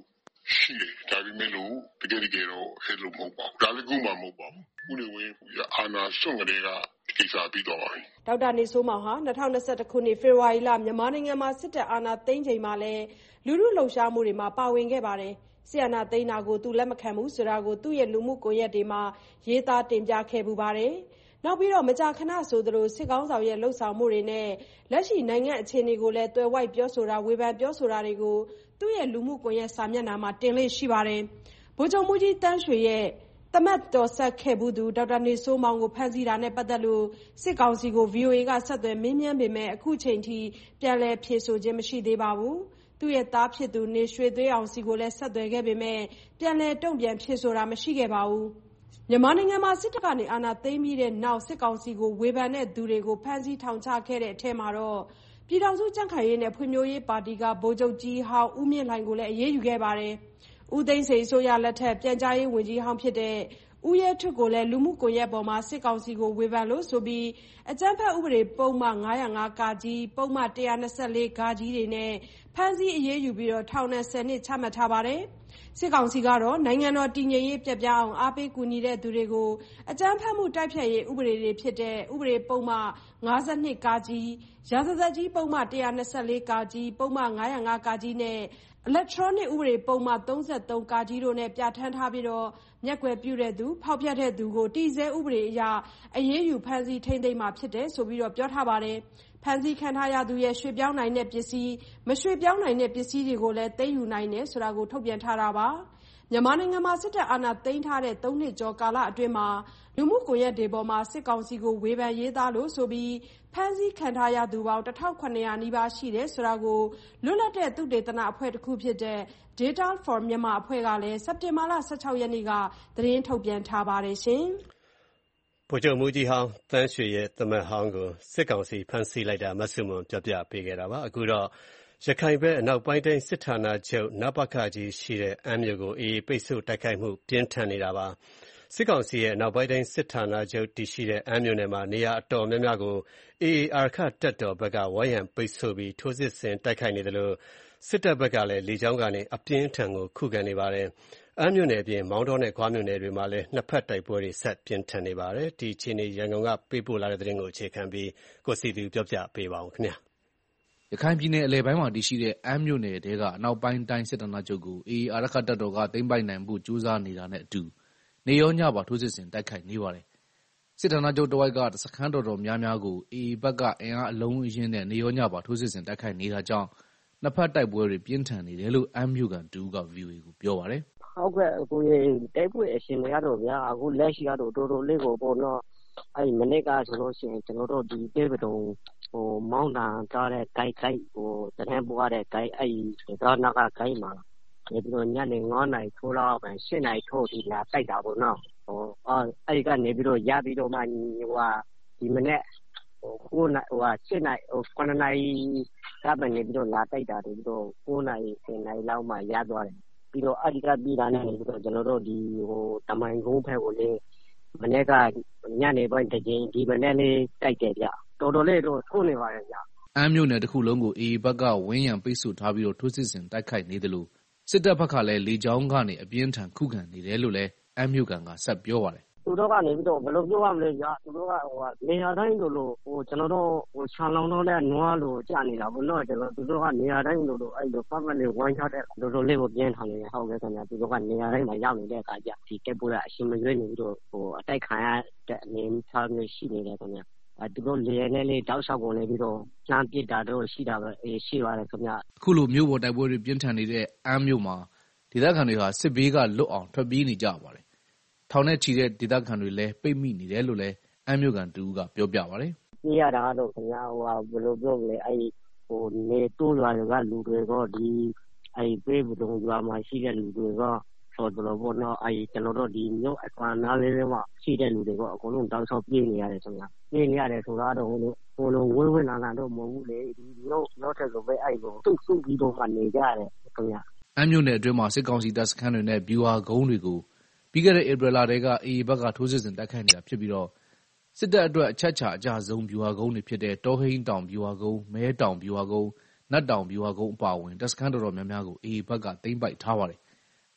ရှိတယ်ဒါပေမဲ့လို့တကယ်တော့အဲ့လိုမဟုတ်ပါဘူးဒါလည်းခုမှမဟုတ်ပါဘူးဦးနေဝင်းအာဏာစွန့်ကလေးကကိစ္စပြီးတော့ပါပြီဒေါက်တာနေစိုးမောင်ဟာ2021ခုနှစ်ဖေဖော်ဝါရီလမြန်မာနိုင်ငံမှာစစ်တပ်အာဏာသိမ်းချိန်မှာလည်းလူထုလှုပ်ရှားမှုတွေမှာပါဝင်ခဲ့ပါတယ်ဆီယနာသိန်းနာကိုသူလက်မခံဘူးဆိုတာကိုသူ့ရဲ့လူမှုကွန်ရက်တွေမှာရေးသားတင်ပြခဲ့ပူပါတယ်။နောက်ပြီးတော့မကြာခဏဆိုသလိုစစ်ကောင်းဆောင်ရဲ့လှုပ်ဆောင်မှုတွေနဲ့လက်ရှိနိုင်ငံအခြေအနေကိုလည်းတွယ်ဝိုက်ပြောဆိုတာဝေဖန်ပြောဆိုတာတွေကိုသူ့ရဲ့လူမှုကွန်ရက်စာမျက်နှာမှာတင်လေ့ရှိပါတယ်။ဗိုလ်ချုပ်မှုကြီးတန်းရွှေရဲ့တမတ်တော်ဆက်ခဲ့ဘူးသူဒေါက်တာနေစိုးမောင်ကိုဖမ်းဆီးတာနဲ့ပတ်သက်လို့စစ်ကောင်စီကို VOA ကဆက်သွယ်မေးမြန်းပေမဲ့အခုချိန်ထိပြန်လည်ဖြေဆိုခြင်းမရှိသေးပါဘူး။သူ့ရဲ့သားဖြစ်သူနေရွှေသွေးအောင်စီကိုလည်းဆက်သွယ်ခဲ့ပေမဲ့ပြန်လည်တုံ့ပြန်ဖြေဆိုတာမရှိခဲ့ပါဘူး။မြန်မာနိုင်ငံမှာစစ်တပ်ကနေအာဏာသိမ်းပြီးတဲ့နောက်စစ်ကောင်စီကိုဝေဖန်တဲ့သူတွေကိုဖမ်းဆီးထောင်ချခဲ့တဲ့အထက်မှာတော့ပြည်ထောင်စုကြံ့ခိုင်ရေးနဲ့ဖွံ့ဖြိုးရေးပါတီကဗိုလ်ချုပ်ကြီးဟောင်းဦးမြင့်လှိုင်ကိုလည်းအရေးယူခဲ့ပါတယ်။ဦးသိန်းစိန်အစိုးရလက်ထက်ပြန်ကြားရေးဝန်ကြီးဟောင်းဖြစ်တဲ့ဦးရဲထွဋ်ကိုလည်းလူမှုကွန်ရက်ပေါ်မှာစစ်ကောင်စီကိုဝေဖန်လို့ဆိုပြီးအကြမ်းဖက်ဥပဒေပုံမှန်905ကကြီးပုံမှန်124ကကြီးတွေနဲ့ဖမ်းဆီးအရေးယူပြီးထောင်နဲ့10နှစ်ချမှတ်ထားပါတယ်။စစ်ကောင်စီကတော့နိုင်ငံတော်တည်ငြိမ်ရေးပြတ်ပြားအောင်အားပေးကူညီတဲ့သူတွေကိုအကြမ်းဖက်မှုတိုက်ဖျက်ရေးဥပဒေတွေဖြစ်တဲ့ဥပဒေပုံမှန်52ကကြီးရာဇသတ်ကြီးပုံမှန်124ကကြီးပုံမှန်905ကကြီးနဲ့electronic ဥပဒေပုံမှန်33ကကြီးတို့နဲ့ပြဋ္ဌာန်းထားပြီးမျက်ကွယ်ပြုတဲ့သူဖောက်ဖျက်တဲ့သူကိုတည်ဆဲဥပဒေအရအရေးယူဖမ်းဆီးထိန်းသိမ်းမှာဖြစ်တယ်ဆိုပြီးပြောထားပါတယ်။ဖမ်းဆီးခံထားရသူရဲ့ရွှေ့ပြောင်းနိုင်တဲ့ပစ္စည်းမရွှေ့ပြောင်းနိုင်တဲ့ပစ္စည်းတွေကိုလည်းသိမ်းယူနိုင်တယ်ဆိုတာကိုထုတ်ပြန်ထားတာပါ။မြန်မာနိုင်ငံမှာစစ်တပ်အာဏာသိမ်းထားတဲ့3နှစ်ကျော်ကာလအတွင်းမှာလူမှုကွန်ရက်တွေပေါ်မှာစစ်ကောင်စီကိုဝေဖန်ရေးသားလို့ဆိုပြီးဖမ်းဆီးခံထားရသူပေါင်း1700နီးပါးရှိတယ်ဆိုတာကိုလွတ်လပ်တဲ့သုတေသနအဖွဲ့တစ်ခုဖြစ်တဲ့ Data for Myanmar အဖွဲ့ကလည်းစက်တင်ဘာလ16ရက်နေ့ကသတင်းထုတ်ပြန်ထားပါတယ်ရှင်။ဗိုလ်ချုပ်မှုကြီးဟောင်းတန်းရွှေရဲ့သမက်ဟောင်းကိုစစ်ကောင်စီဖမ်းဆီးလိုက်တာမဆုမွန်ပြောပြပေးခဲ့တာပါ။အခုတော့ရခိုင်ဘက်အနောက်ပိုင်းတိုင်းစစ်ဌာနချုပ်နပခကြီးရှိတဲ့အမ်းမြို့ကိုအေးပိတ်ဆို့တိုက်ခိုက်မှုပြင်းထန်နေတာပါ။စစ်ကောင်စီရဲ့နောက်ပိုင်းတိုင်းစစ်ဌာနချုပ်တည်ရှိတဲ့အမ်းမြို့နယ်မှာနေရာအတော်များများကို AA အာရခတပ်တော်ဘက်ကဝိုင်းရံပိတ်ဆို့ပြီးထိုးစစ်ဆင်တိုက်ခိုက်နေတယ်လို့စစ်တပ်ဘက်ကလည်းလေကြောင်းကနေအပြင်းထန်ကိုခုခံနေပါတယ်။အမ်းမြို့နယ်အပြင်မောင်းတောနဲ့ဂွားမြို့နယ်တွေမှာလည်းနှစ်ဖက်တိုက်ပွဲတွေဆက်ပြင်းထန်နေပါတယ်။ဒီအခြေအနေရန်ကုန်ကပေးပို့လာတဲ့သတင်းကိုအခြေခံပြီးကိုစီသူပြောပြပေးပါဦးခင်ဗျာ။ရခိုင်ပြည်နယ်အလယ်ပိုင်းမှာတည်ရှိတဲ့အမ်းမြို့နယ်တဲကအနောက်ပိုင်းတိုင်းစစ်ဌာနချုပ်ကို AA အာရခတပ်တော်ကသိမ်းပိုက်နိုင်ဖို့ကြိုးစားနေတာနဲ့အတူနေရောညပါထိုးစစ်ဆင်တိုက်ခိုက်နေပါတယ်။စစ်ဌာနချုပ်တဝိုက်ကစခန်းတော်များများကို AA ဘက်ကအင်အားအလုံးအရင်းနဲ့နေရောညပါထိုးစစ်ဆင်တိုက်ခိုက်နေတာကြောင့်နှစ်ဖက်တိုက်ပွဲတွေပြင်းထန်နေတယ်လို့အမ်းမြို့ကန်တူက VOA ကိုပြောပါတယ်။ဟုတ်ကဲ့အခုတိုက်ပွဲအရှင်တွေကတော့ဗျာအခုလက်ရှိကတော့တော်တော်လေးကိုပေါ့နော်မနေ့ကဆိုလို့ရှိရင်ကျွန်တော်တို့ဒီတေပတုံမောင်းတာကြားတဲ့ဂိုက်တန်းပွားတဲ့ဂိုက်တော့နောက်ကဂိုက်မှာပြီးတော့ညနေ9:00 နာရီထိုးတော့10:00 နာရီထိုးဒီလာတိုက်တာပေါ့နော်အဲ့ဒီကနေပြီးတော့ရပြီးတော့မှဒီမနေ့9:00 နာရီ9:00 နာရီကမှနေပြီးတော့လာတိုက်တာပြီးတော့9:00 နာရီ10:00 နာရီလောက်မှရသွားတယ်ပြီးတော့အဲ့ဒီကပြီးတာနဲ့ပြီးတော့ကျွန်တော်တို့ဒီတမိုင်ကုန်းဖက်ကိုလေမနေ့ကညနေပိုင်းတစ်ချိန်ဒီမနေ့လေးတိုက်တယ်ဗျတော်တော်လေးတော့ထိုးနေပါတယ်ဗျအမ်းမြို့နယ်တစ်ခုလုံးကို AA ဘက်ကဝင်းရံပိတ်ဆို့ထားပြီးတော့ထိုးစစ်ဆင်တိုက်ခိုက်နေတယ်လို့စစ်တပ်ဘက်ကလည်းလေကြောင်းကနေအပြင်းထန်ခုခံနေတယ်လို့လည်းအမ်းမြို့ကန်ကဆက်ပြောပါတယ်သူတို့ကနေပြီးတော့ဘယ်လိုပြောရမလဲဗျာသူတို့ကနေရာတိုင်းလို့ကျွန်တော်တို့ချောင်းလောင်းတော့တဲ့နွားလို့ကြာနေတာဘုလို့ကျွန်တော်သူတို့ကနေရာတိုင်းလို့အဲ့လိုပတ်ပတ်လေးဝိုင်းချတဲ့တော်တော်လေးကိုပြင်းထန်နေတယ်ဟုတ်ကဲ့ခင်ဗျာသူတို့ကနေရာတိုင်းမှာရောက်နေတဲ့အခါကျဒီတက်ပွဲကအရှင်မရွေးနေပြီးတော့အတိုက်ခံရတဲ့အနေအထားမျိုးရှိနေတယ်ခင်ဗျာသူတို့လေနဲ့လေတောက်လျှောက်ကုန်နေပြီးတော့လှမ်းပစ်တာတော့ရှိတာပဲရှိပါတယ်ခင်ဗျာအခုလိုမြို့ပေါ်တိုက်ပွဲတွေပြင်းထန်နေတဲ့အမ်းမြို့မှာဒေသခံတွေဟာစစ်ဘေးကလွတ်အောင်ထွက်ပြေးနေကြပါတယ်ထောင်နဲ့ချီတဲ့ဒေသခံတွေလည်းပိတ်မိနေတယ်လို့လည်းအမ်းမြို့ကန်တူကပြောပြပါတယ်။ပြေးရတာတော့ခင်ဗျာဘယ်လိုပြောမလဲနေတိုးရွာတွေကလူတွေကဒီပေးဘူးတော့ရွာမှာရှိတဲ့လူတွေကဆိုတော့ဘောနော်ကျွန်တော်တို့ဒီမြို့အကွာနားလေးတွေမှာရှိတဲ့လူတွေကအကုန်လုံးတောက်ချောက်ပြေးနေရတယ်ခင်ဗျာပြေးနေရတယ်ဆိုတာတော့ဟိုလိုဝင်းဝင်းလာတော့မဟုတ်ဘူးလေဒီနောက်ထပ်ဆိုပဲကိုစုပြီးတော့မှနေကြရတယ်ခင်ဗျာအမ်းမြို့နယ်အတွင်းမှာစစ်ကောင်စီတပ်စခန်းတွေနဲ့ဗျူဟာကုန်းတွေကိုပြီးခဲ့တဲ့ဧပြီလတည်းက AA ဘက်ကထိုးစစ်ဆင်တိုက်ခိုက်နေတာဖြစ်ပြီးတော့စစ်တပ်အတွက်အချက်ချာအကြဆုံးဗျူဟာကုန်းတွေဖြစ်တဲ့တောဟိန်းတောင်ဗျူဟာကုန်းမဲတောင်ဗျူဟာကုန်းနတ်တောင်ဗျူဟာကုန်းအပါအဝင်တပ်စခန်းတော်များများကို AA ဘက်ကသိမ်းပိုက်ထားပါတယ်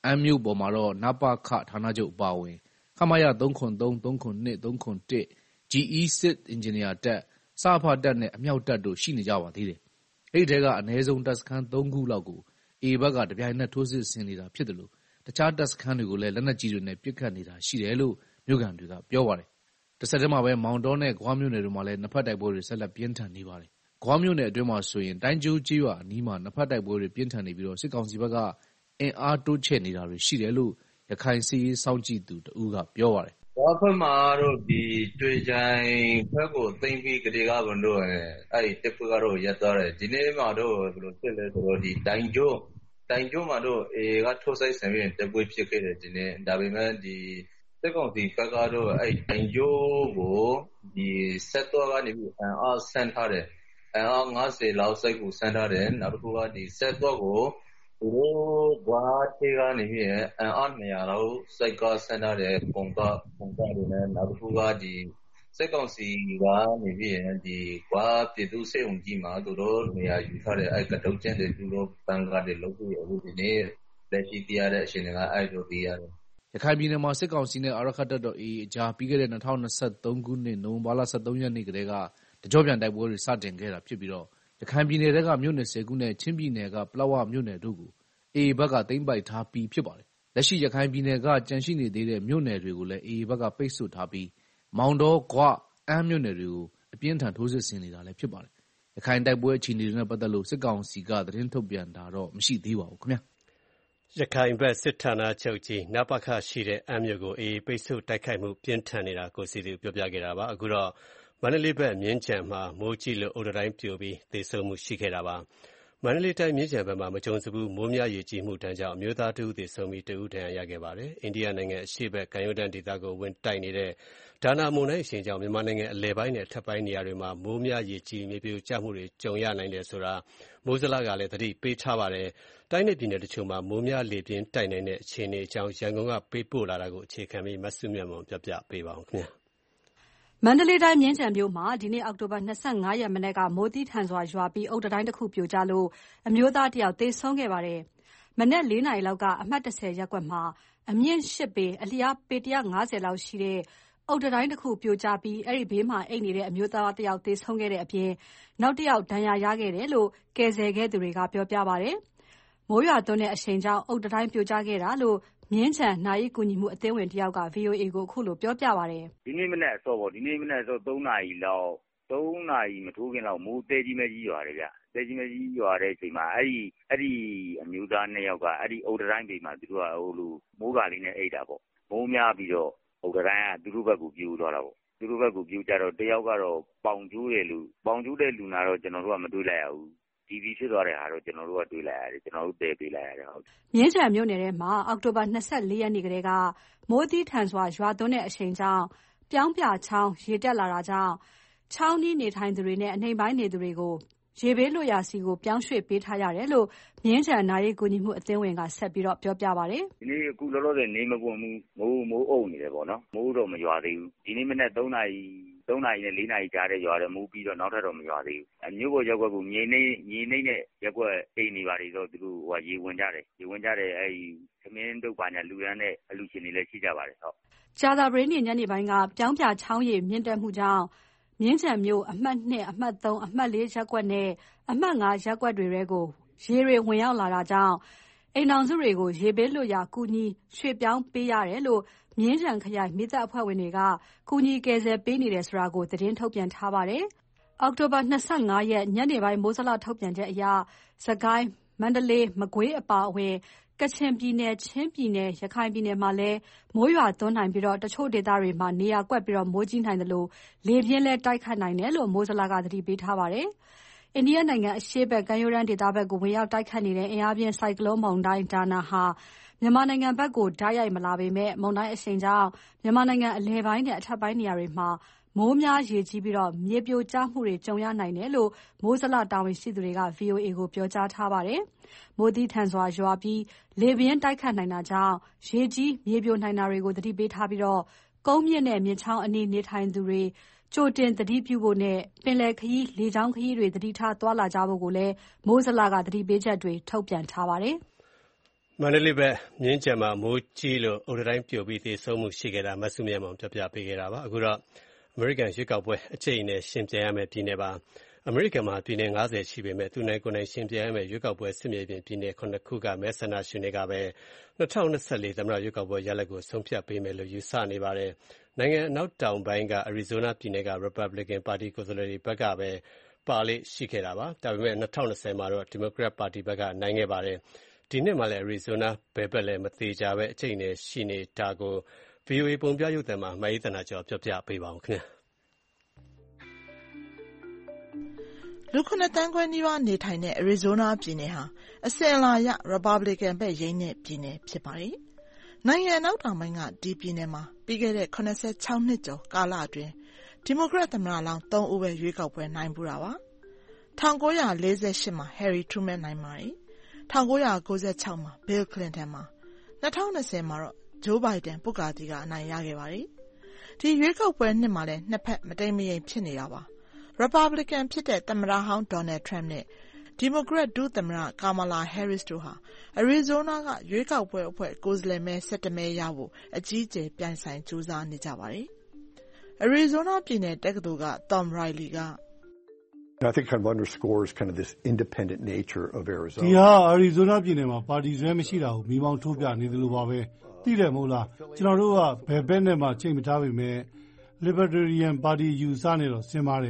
အမ်းမြို့ပေါ်မှာတော့နပခဌာနချုပ်အပါအဝင်ခမရ303 302 301 GE စစ်အင်ဂျင်နီယာတပ်စဖတပ်နဲ့အမြောက်တပ်တို့ရှိနေကြပါသေးတယ်။အဲ့ဒီထဲကအနည်းဆုံးတပ်စခန်း3ခုလောက်ကိုအေဘက်ကတပြိုင်နက်ထိုးစစ်ဆင်နေတာဖြစ်တယ်လို့တခြားတပ်စခန်းတွေကိုလည်းလက်နက်ကြီးတွေနဲ့ပစ်ခတ်နေတာရှိတယ်လို့မြို့ခံတွေကပြောပါတယ်။တစ်ဆက်တည်းမှာပဲမောင်တောနဲ့ဂွားမြို့နယ်တွေမှာလည်းနှစ်ဖက်တိုက်ပွဲတွေဆက်လက်ပြင်းထန်နေပါတယ်။ဂွားမြို့နယ်အတွင်းမှာဆိုရင်တိုင်းကျိုးကျေးရွာအနီးမှာနှစ်ဖက်တိုက်ပွဲတွေပြင်းထန်နေပြီးတော့စစ်ကောင်စီဘက်ကအင်အားတိုးချဲ့နေတာတွေရှိတယ်လို့ရခိုင်စစ်ရေးစောင့်ကြည့်သူတဦးကပြောပါတယ်။ဘာဖက်မှာတော့ဒီတွေ့ကြိုင်ဖက်ကိုသိမ့်ပြီးကလေးကဘုံတို့အဲ့တက်ဖွဲ့ကတော့ရပ်သွားတယ်ဒီနေ့မှာတော့ဘယ်လိုဖြစ်လဲဆိုတော့ဒီတိုင်ကျိုးမှာတော့အေကထိုးဆိုင်ဆံပြီးတက်ပွဲဖြစ်ခဲ့တယ်ဒီနေ့ဒါပေမဲ့ဒီစစ်ကောင်စီဖက်ကတော့အဲ့တိုင်ကျိုးကိုဒီဆက်တော့ကနေပြီးအားဆန်ထားတယ်အား90လောက်စိတ်ကိုဆန်ထားတယ်နောက်တစ်ခုကဒီဆက်တော့ကိုသူတို့ဘာတေကနေပြီးအား200လောက်စိတ်ကဆန်ထားတယ်ပုံကတွေနဲ့နောက်တစ်ခုကဒီစစ်ကောင်စီကနေပြီးဒီဘာပြည်သူစေုံကြီးမှာသူတို့နေရာယူထားတဲ့အဲ့ကတုတ်ကျန်တဲ့သူတို့ဘန်ကားတွေလုပ်ပြီးအခုဒီနေ့လက်ရှိတရားတဲ့အရှင်တွေကအဲ့လိုသိရတယ်ရခိုင်ပြည်နယ်မှာစစ်ကောင်စီနဲ့အာရခတ်တပ်တော် AA အကြားပြီးခဲ့တဲ့2023ခုနှစ်နိုဝင်ဘာလ23ရက်နေ့ကတည်းကတကြောပြန်တိုက်ပွဲတွေစတင်ခဲ့တာဖြစ်ပြီးတော့ရခိုင်ပြည်နယ်ကမြို့နယ်10ခုနဲ့ချင်းပြည်နယ်ကပလောဝမြို့နယ်တို့ကို AA ဘက်ကသိမ်းပိုက်ထားပြီးဖြစ်ပါတယ်။လက်ရှိရခိုင်ပြည်နယ်ကကြန့်ရှိနေသေးတဲ့မြို့နယ်တွေကိုလည်း AA ဘက်ကပိတ်ဆို့ထားပြီးမောင်တောဂွအမ်းမြို့နယ်တွေကိုအပြင်းထန်ထိုးစစ်ဆင်နေတာလည်းဖြစ်ပါတယ်။ရခိုင်တိုက်ပွဲအခြေအနေတွေနဲ့ပတ်သက်လို့စစ်ကောင်စီကသတင်းထုတ်ပြန်တာတော့မရှိသေးပါဘူးခင်ဗျာ။ရခိုင်ဘက်စစ်ဌာနချုပ်ကြီးနပခရှိတဲ့အမ်းမြို့ကိုAAပိတ်ဆို့တိုက်ခိုက်မှုပြင်းထန်နေတာကိုစီသူပြောပြခဲ့တာပါအခုတော့မန္တလေးဘက်မြင်းခြံမှာမိုးကြီးလို့အုတ်တိုင်းပြိုပြီးသေဆုံးမှုရှိခဲ့တာပါမန္တလေးတိုင်းမြင်းခြံဘက်မှာမကြုံစဘူးမိုးများရေကြီးမှုတန်းကြောင့်အမျိုးသားတဦးသေဆုံးပြီးတဦးဒဏ်ရာရခဲ့ပါတယ်အိန္ဒိယနိုင်ငံအရှေ့ဘက်ကမ်းရိုးတန်းဒေသကိုဝင်တိုက်နေတဲ့ဒါနာမုန်တိုင်းအရှိန်ကြောင့်မြန်မာနိုင်ငံအလယ်ပိုင်းနဲ့အထက်ပိုင်းနေရာတွေမှာမိုးများရေကြီးမြေပြိုကျမှုတွေကြုံရနိုင်တယ်ဆိုတာမိုးစလကလည်းသတိပေးထားပါတယ်တိုင်းနယ်ပြည်နယ်တချို့မှာမိုးများလေပြင်းတိုက်နိုင်တဲ့အခြေအနေအကြောင်းရန်ကုန်ကပေးပို့လာတာကိုအခြေခံပြီးမဆုမြတ်မွန်ပြောပြပေးပါဦးခင်ဗျာမန္တလေးတိုင်းမြင်းခြံမြို့မှာဒီနေ့အောက်တိုဘာ25ရက်မနေ့ကမိုးသီးထန်စွာရွာပြီးအုတ်တိုင်းတစ်ခုပြိုကျလို့အမျိုးသားတယောက်သေဆုံးခဲ့ပါတယ်။မနက်4နာရီလောက်ကအမှတ်10ရပ်ကွက်မှာအမြင့်8ပေအလျားပေ150လောက်ရှိတဲ့အုတ်တိုင်းတစ်ခုပြိုကျပြီးအဲ့ဒီဘေးမှာအိတ်နေတဲ့အမျိုးသားတယောက်သေဆုံးခဲ့တဲ့အပြင်နောက်တစ်ယောက်ဒဏ်ရာရခဲ့တယ်လို့ကယ်ဆယ်ခဲ့သူတွေကပြောပြပါတယ်။မိုးရွာသွန်းတဲ့အရှိန်ကြောင့်အုတ်တိုင်းပြိုကျခဲ့တာလို့မြင်းခြံနာရီကူညီမှုအသင်းဝင်တယောက်က VOA ကိုအခုလိုပြောပြပါတယ်ဒီနေ့မနေ့အစောပေါ့ဒီနေ့မနေ့အစော3နာရီလောက်3နာရီမထိုးခင်လောက်မိုးတဲကြီးမဲကြီးရွာတယ်ဗျတဲကြီးမဲကြီးရွာတဲ့အချိန်မှာအဲ့ဒီအမျိုးသား2ယောက်ကအဲ့ဒီအုတ်တိုင်းပေမှာသူတို့ကဟိုလိုမိုးကာလေးနဲ့အိတ်တာပေါ့မိုးများပြီးတော့အုတ်တိုင်းကသူတို့ဘက်ကိုပြိုသွားတာပေါ့သူတို့ဘက်ကိုပြိုကြတော့တယောက်ကတော့ပေါင်ကျိုးတဲ့လူနာတော့ကျွန်တော်တို့ကမတွေ့လိုက်ရဘူးဒီဖြစ်သွားတဲ့ဟာတော့ကျွန်တော်တို့ကတွေးလိုက်ရတယ်ကျွန်တော်တို့တည်ပေးလိုက်ရတယ်ဟုတ်မြင်းခြံမြို့နယ်ထဲမှာအောက်တိုဘာ24ရက်နေ့ကတည်းကမိုးသီးထန်စွာရွာသွန်းတဲ့အရှိန်ကြောင့်ပြောင်းပြချောင်းရေတက်လာတာကြောင့်ချောင်းနီးနေထိုင်သူတွေနဲ့အနှိမ်ပိုင်းနေသူတွေကိုရေဘေးလွတ်ရာစီကိုပြောင်းရွှေ့ပေးထားရတယ်လို့မြင်းခြံနာရီကူညီမှုအသင်းဝင်ကဆက်ပြီးတော့ပြောပြပါတယ်ဒီနေ့အခုလောလောဆယ်နေမပွင့်ဘူးမိုးအုပ်နေတယ်ပေါ့နော်မိုးတော့မရွာသေးဘူးဒီနေ့မနေ့3နာရီနဲ့4နာရီကြားတဲ့ရွာတယ်မိုးပြီးတော့နောက်ထပ်တော့မရွာသေးဘူးမြို့ပေါ်ရက်ွက်ကိုမြေနှိမ့်နဲ့ရက်ွက်အိမ်နေပါလေတော့သူတို့ဟိုရေဝင်ကြတယ်အဲ့ဒီသမင်းတို့ပါညာလူရန်နဲ့အလူရှင်တွေလည်းရှိကြပါတယ်ဟုတ်ကြာသာပရင်းညနေပိုင်းကပြောင်းပြချောင်းရည်မြင့်တက်မှုကြောင့်မြင်းခြံမြို့အမှတ်2အမှတ်3အမှတ်4ရက်ွက်နဲ့အမှတ်5ရက်ွက်တွေကိုရေတွေဝင်ရောက်လာတာကြောင့်အိမ်အောင်စုတွေကိုရေဘေးလွတ်ရာကူညီရွှေ့ပြောင်းပေးရတယ်လို့မြင်းခြံခရိုင်မိသက်အဖွဲ့ဝင်တွေကကူညီကယ်ဆယ်ပေးနေတယ်ဆိုတာကိုသတင်းထုတ်ပြန်ထားပါတယ်။အောက်တိုဘာ25ရက်ညနေပိုင်းမိုးစလထုတ်ပြန်ချက်အရစကိုင်းမန္တလေးမကွေးအပါအဝင်ကချင်ပြည်နယ်ချင်းပြည်နယ်ရခိုင်ပြည်နယ်မှာလည်းမိုးရွာသွန်းနိုင်ပြီးတော့တချို့ဒေသတွေမှာနေရာကွက်ပြီးတော့မိုးကြီးနိုင်တယ်လို့လေပြင်းလဲတိုက်ခတ်နိုင်တယ်လို့မိုးစလကသတိပေးထားပါတယ်။အိန္ဒိယနိုင်ငံအရှေ့ဘက်ကမ်းရိုးတန်းဒေသဘက်ကိုဝင်ရောက်တိုက်ခတ်နေတဲ့အင်အားပြင်းဆိုင်ကလုန်းမုန်တိုင်းဒါနာဟာမြန်မာနိုင်ငံဘက်ကိုဓာတ်ရိုက်မလာပေမဲ့မုန်တိုင်းအရှိန်ကြောင့်မြန်မာနိုင်ငံအလယ်ပိုင်းနဲ့အထက်ပိုင်းနေရာတွေမှာမိုးများရေကြီးပြီးတော့မြေပြိုကျမှုတွေကြုံရနိုင်တယ်လို့မိုးစလတာဝန်ရှိသူတွေက VOA ကိုပြောကြားထားပါတယ်။မိုးသီးထန်စွာရွာပြီးလေပြင်းတိုက်ခတ်နိုင်တာကြောင့်ရေကြီးမြေပြိုနိုင်တာတွေကိုသတိပေးထားပြီးတော့ကုန်းမြင့်နဲ့မြစ်ချောင်းအနီးနေထိုင်သူတွေကြိုတင်သတိပြုဖို့နဲ့ပင်လယ်ခရီးလေကြောင်းခရီးတွေသတိထားသွားလာကြဖို့ကိုလည်းမိုးစလကသတိပေးချက်တွေထုတ်ပြန်ထားပါတယ်။မန္တလေးဘက်မြင်းခြံမှာမိုးကြီးလို့အုတ်တံတိုင်းပြိုပြီးသေဆုံးမှုရှိခဲ့တာမဆုမြတ်မောင်ပြောပြပေးခဲ့တာပါ။အခုတော့အမေရိကန်ရွေးကောက်ပွဲအကျိတ်အနယ်ယှဉ်ပြိုင်ရမယ့်ပြည်နယ်ပါ။အမေရိကန်မှာပြည်နယ်50ရှိပေမယ့်သူနိုင်ကိုယ်နိုင်ယှဉ်ပြိုင်ရမယ့်ရွေးကောက်ပွဲစစ်မြေပြင်ပြည်နယ်7ခုကမဲဆန္ဒရှင်တွေကပဲ2024သမ္မတရွေးကောက်ပွဲရလဒ်ကိုဆုံးဖြတ်ပေးမယ်လို့ယူဆနေပါတယ်။နိုင်ငံအနောက်တောင်ပိုင်းကအရီဇိုနာပြည်နယ်က Republican ပါတီကိုယ်စားလှယ်တွေဘက်ကပဲပါလေ့ရှိခဲ့တာပါ။ဒါပေမဲ့2020မှာတော့ Democrat ပါတီဘက်ကနိုင်ခဲ့ပါတယ်။ဒီနှစ်မှာလည်း Arizona ဘယ်ဘက်လဲမသေချာပဲအကျိတ်အနယ်ရှိနေတာကို VOA ပုံပြရုပ်သံမှာမအေးသန္တာကျော်ပြောပြပေးပါဦးခင်ဗျာ။လူ9သန်းခွဲနီးပါးနေထိုင်တဲ့ Arizona ပြည်နယ်ဟာအစဉ်အလာအရ Republican ဘက်ယိမ်းတဲ့ပြည်နယ်ဖြစ်ပါတယ်။နိုင်ငံအနောက်တောင်ပိုင်းကဒီပြည်နယ်မှာပြီးခဲ့တဲ့86နှစ်ကျော်ကာလအတွင်း Democrat သမ္မတလောင်း3ဦးပဲရွေးကောက်ပွဲနိုင်ပူတာပါ။1948မှာ Harry Truman နိုင်ပါတယ်။1996မှာ Bill Clinton မှာ2020မှာတော့ Joe Biden ပုဂ္ဂါတီကအနိုင်ရခဲ့ပါတယ်။ဒီရွေးကောက်ပွဲနှစ်မှာလည်းနှစ်ဖက်မတိမ်မယိမ်ဖြစ်နေတာပါ။ Republican ဖြစ်တဲ့သမ္မတဟောင်း Donald Trump နဲ့ Democrat ဒုသမ္မတ Kamala Harris တို့ဟာ Arizona ကရွေးကောက်ပွဲအဖွဲ့ကိုယ်စားလှယ်မဲ17မဲရဖို့အကြီးအကျယ်ပြိုင်ဆိုင်ကြိုးစားနေကြပါတယ်။ Arizona ပြည်နယ်တက္ကသိုလ်က Tom Riley က I think kind of underscores kind of this independent nature of Arizona. ဒီဟာ Arizona ပြည်နယ်မှာပါတီဆွဲမရှိတာကိုမိမောင်းထိုးပြနေတယ်လို့ပါပဲသိတယ်မဟုတ်လားကျွန်တော်တို့ကဘယ်ဘက်နဲ့မှချိန်မထားပေမဲ့ Libertarian ပါတီယူဆနေတော့စင်ပါတယ်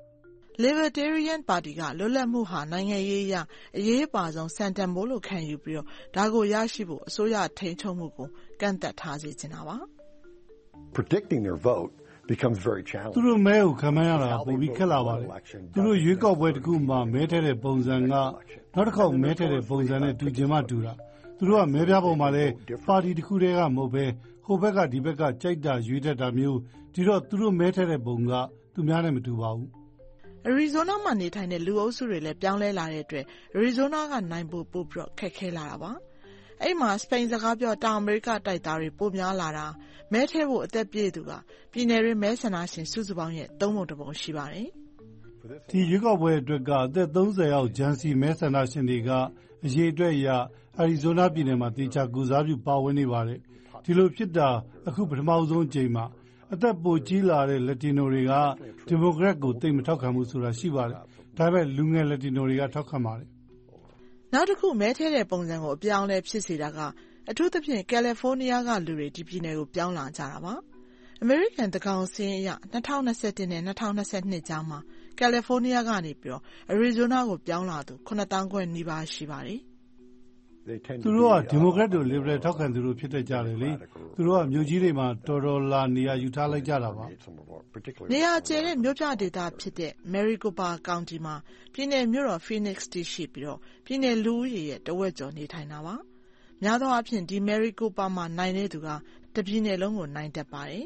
Libertarian ပါတီကလွတ်လပ်မှုဟာနိုင်ငံရေးအရအရေးပါဆုံးစံတန်ဖိုးလို့ခံယူပြီးတော့ဒါကိုရရှိဖို့အစိုးရထိန်းချုပ်မှုကိုကန့်သက်ထားစေချင်တာပါ Predicting their vote becomes very challenging. သူတို့မဲကိုခံမှန်းရတာပိုပြီးခက်လာပါတယ်သူတို့ရွေးကောက်ပွဲတစ်ခုမှမဲထည့်တဲ့ပုံစံကနောက်တစ်ခေါက်မဲထည့်တဲ့ပုံစံနဲ့တူချင်မှတူတာသူတို့ကမဲပြပုံမှာလည်းပါတီတစ်ခုတည်းကမဟုတ်ပဲဟိုဘက်ကဒီဘက်ကကြိုက်တာရွေးတတ်တာမျိုးဒီတော့သူတို့မဲထည့်တဲ့ပုံကသူများနဲ့မတူပါဘူး Arizona မှာနေထိုင်တဲ့လူအုပ်စုတွေလည်းပြောင်းလဲလာတဲ့အတွက် Arizona ကနိုင်ဖို့ပို့ပြီးခက်ခဲလာတာပါအဲ့မှာစပိန်စကားပြောတောင်အမေရိကတိုက်သားတွေပိုများလာတာမဲထည့်ဖို့အသက်ပြည့်သူကပြည်နယ်တွင်မဲဆန္ဒရှင်စုစုပေါင်းရဲ့3ပုံ1ပုံရှိပါတယ်ဒီရွေးကောက်ပွဲအတွက်ကအသက်30ရောက်ဂျန်စီမဲဆန္ဒရှင်တွေကအရေးအတွက်အရ Arizona ပြည်နယ်မှာတေချာကူစားပြုပါဝင်နေပါတယ်ဒီလိုဖြစ်တာအခုပထမဆုံးအကြိမ်မှာအသက်ပိုကြီးလာတဲ့ Latino တွေက Democrat ကိုတိတ်မထောက်ခံဘူးဆိုတာရှိပါတယ်ဒါပေမဲ့လူငယ် Latino တွေကထောက်ခံပါတယ်နောက်တစ်ခုမဲထည့်တဲ့ပုံစံကိုအပြောင်းလဲဖြစ်စေတာကအထူးသဖြင့် California ကလူတွေဒီပြည်နယ်ကိုပြောင်းလာကြတာပါ American သကောင်စင်းအရ2021နဲ့2022ကြားမှာ California ကနေပြီးတော့ Arizona ကိုပြောင်းလာသူ9,000 ခွဲနီးပါးရှိပါတယ်သူတို့က Democrat တို့ Liberal ထောက်ခံသူတို့ဖြစ်တတ်ကြတယ်လေသူတို့ကမြို့ကြီးတွေမှာတော်တော်လာနေရာယူထားလိုက်ကြတာပါနေရာကျဲတဲ့မြို့ပြဒေသဖြစ်တဲ့ Maricopa County မှာပြည်နယ်မြို့တော် Phoenix တည်ရှိပြီးတော့ပြည်နယ်လူဦးရေရဲ့တဝက်ကျော်နေထိုင်တာပါများသောအားဖြင့်ဒီ Maricopa မှာနိုင်တဲ့သူကတပြည်နယ်လုံးကိုနိုင်တတ်ပါတယ်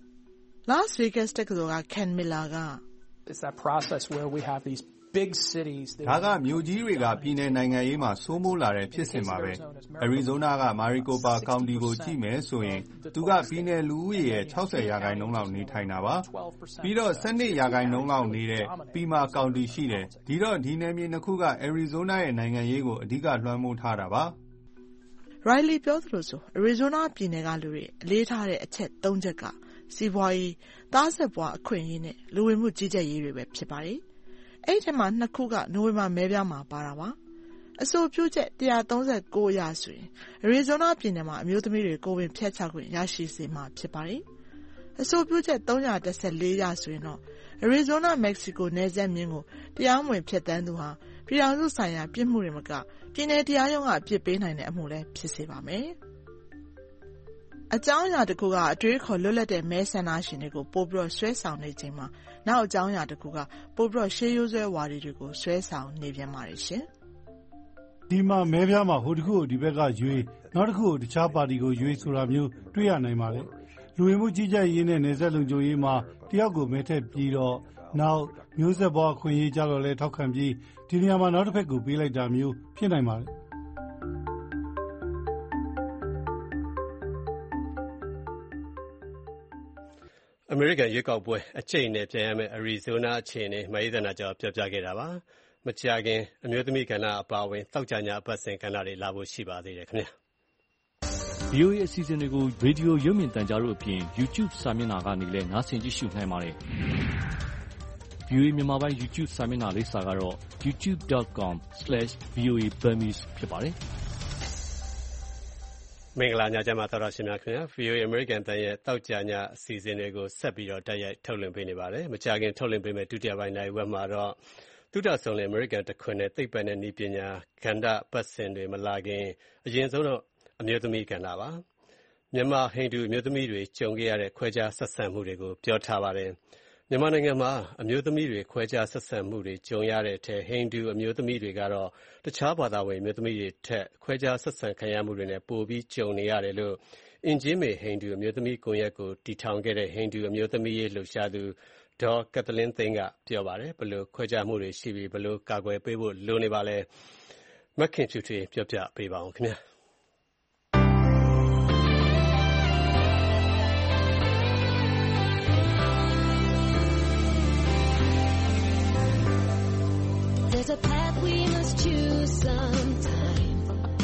Las Vegas တက္ကသိုလ်က Ken Miller က It's that process where we have these big cities ဒါကမြို့ကြီးတွေကပြည်နယ်နိုင်ငံရေးမှာစိုးမိုးလာတဲ့ဖြစ်စဉ်ပါပဲ Arizona က Maricopa County ကိုကြည့်မယ်ဆိုရင်သူကပြည်နယ်လူဦးရေရဲ့60%လောက်နေထိုင်တာပါပြီးတော့12%လောက်နေတဲ့ Pima County ရှိတယ်ဒီတော့ဒီနယ်မြေနှစ်ခုက Arizona ရဲ့နိုင်ငံရေးကိုအဓိကလွှမ်းမိုးထားတာပါ Riley ပြောသလိုဆို Arizona ပြည်နယ်ကလူတွေအလေးထားတဲ့အချက်3ချက်ကစီးပွားရေးသားဆက်ပွားအခွင့်အရေးနဲ့လူဝင်မှုကြီးကြပ်ရေးတွေပဲဖြစ်ပါတယ်အဲ့ဒီမှာနှစ်ခုကနိုဝင်ဘာမဲပြားမှာပါတာပါအဆိုပြုချက်139အရဆိုရင် Arizona ပြည်နယ်မှာအမျိုးသမီးတွေကိုယ်ဝင်ဖျက်ချခွင့်ရရှိစေမှာဖြစ်ပါတယ်အဆိုပြုချက်314ရဆိုရင်တော့ Arizona Mexico နယ်စပ်မျဉ်းကိုတရားမဝင်ဖျက်ဆီးသူဟာပြည်ထောင်စုဆိုင်ရာပြစ်မှုတွေမကပြည်နယ်တရားရုံးကအပြစ်ပေးနိုင်တဲ့အမှုလည်းဖြစ်စေပါမယ်အကြောင်းအရာတစ်ခုကအတွေးခေါ်လွတ်လပ်တဲ့မဲဆန္ဒရှင်တွေကိုပို့ပြီးဆွဲဆောင်နေချိန်မှာနောက်အကြောင်းအရာတစ်ခုကပို့ပြီးရှေးရိုးဆွဲဝါဒီတွေကိုဆွဲဆောင်နေပြန်ပါတယ်ရှင်ဒီမှာမဲပြားမှာဟိုတစ်ခုကိုဒီဘက်ကရွေးနောက်တစ်ခုကိုတခြားပါတီကိုရွေးဆိုတာမျိုးတွေ့ရနိုင်ပါတယ်လူဝင်မှုကြီးကြပ်ရေးနဲ့နယ်စပ်လုံခြုံရေးမှာတယောက်ကိုမဲထည့်ပြီးတော့နောက်မျိုးဆက်ဘွားခွင့်ရေးကြတော့လဲထောက်ခံပြီးဒီနေရာမှာနောက်တစ်ဖက်ကိုပေးလိုက်တာမျိုးဖြစ်နိုင်ပါတယ်အမေရိကန်ရွေးကောက်ပွဲအကျိတ်နဲ့ပြန်ရမယ့် Arizona အခြေအနေမအေးသနာကြောင့်ပြောပြခဲ့တာပါမကြာခင်အမျိုးသမီးကဏ္ဍအပါအဝင်တောက်ကြညာအပတ်စဉ်ကဏ္ဍတွေလာဖို့ရှိပါသေးတယ်ခင်ဗျာ VOA အစီအစဉ်တွေကိုရေဒီယိုရုပ်မြင်သံကြားတို့အပြင် YouTube စာမျက်နှာကနေလည်းနားဆင်ကြည့်ရှုနိုင်ပါတယ်။ VOA မြန်မာပိုင်း YouTube စာမျက်နှာလိပ်စာကတော့ youtube.com/voaburmese ဖြစ်ပါတယ်။မင်္ဂလာညချမ်းပါသောတာရှင်များခင်ဗျာ VOA American တန်ရဲ့တောက်ကြညအစီအစဉ်တွေကိုဆက်ပြီးတော့တိုက်ရိုက်ထုတ်လွှင့်ပေးနေပါတယ်မကြာခင်ထုတ်လွှင့်ပေးမယ့်ဒုတိယပိုင်းနိုင်ဝက်မှာတော့သုတဆုံလင် American တခွင်နဲ့သိပ္ပံနဲ့နည်းပညာကဏ္ဍပတ်စင်တွေမလာခင်အရင်ဆုံးတော့အမျိုးသမီးကဏ္ဍပါမြန်မာဟိန္ဒူအမျိုးသမီးတွေကြုံခဲ့ရတဲ့ခွဲခြားဆက်ဆံမှုတွေကိုပြောထားပါတယ်မြန်မာနိုင်ငံမှာအမျိုးသမီးတွေခွဲခြားဆက်ဆံမှုတွေကြုံရတဲ့အထက်ဟိန္ဒူအမျိုးသမီးတွေကတော့တခြားဘာသာဝင်အမျိုးသမီးတွေထက်ခွဲခြားဆက်ဆံခံရမှုတွေနဲ့ပိုပြီးကြုံနေရတယ်လို့အင်ဂျင်းမေဟိန္ဒူအမျိုးသမီးကွန်ရက်ကိုတည်ထောင်ခဲ့တဲ့ဟိန္ဒူအမျိုးသမီးရေးလှုပ်ရှားသူဒေါ်ကက်သလင်းသိန်းကပြောပါတယ်ဘယ်လိုခွဲခြားမှုတွေရှိပြီးဘယ်လိုကာကွယ်ပေးဖို့လိုနေပါလဲမခင်ဖြူထွေးပြောပြပေးပါအောင်ခင်ဗျာ There's a path we must choose sometime.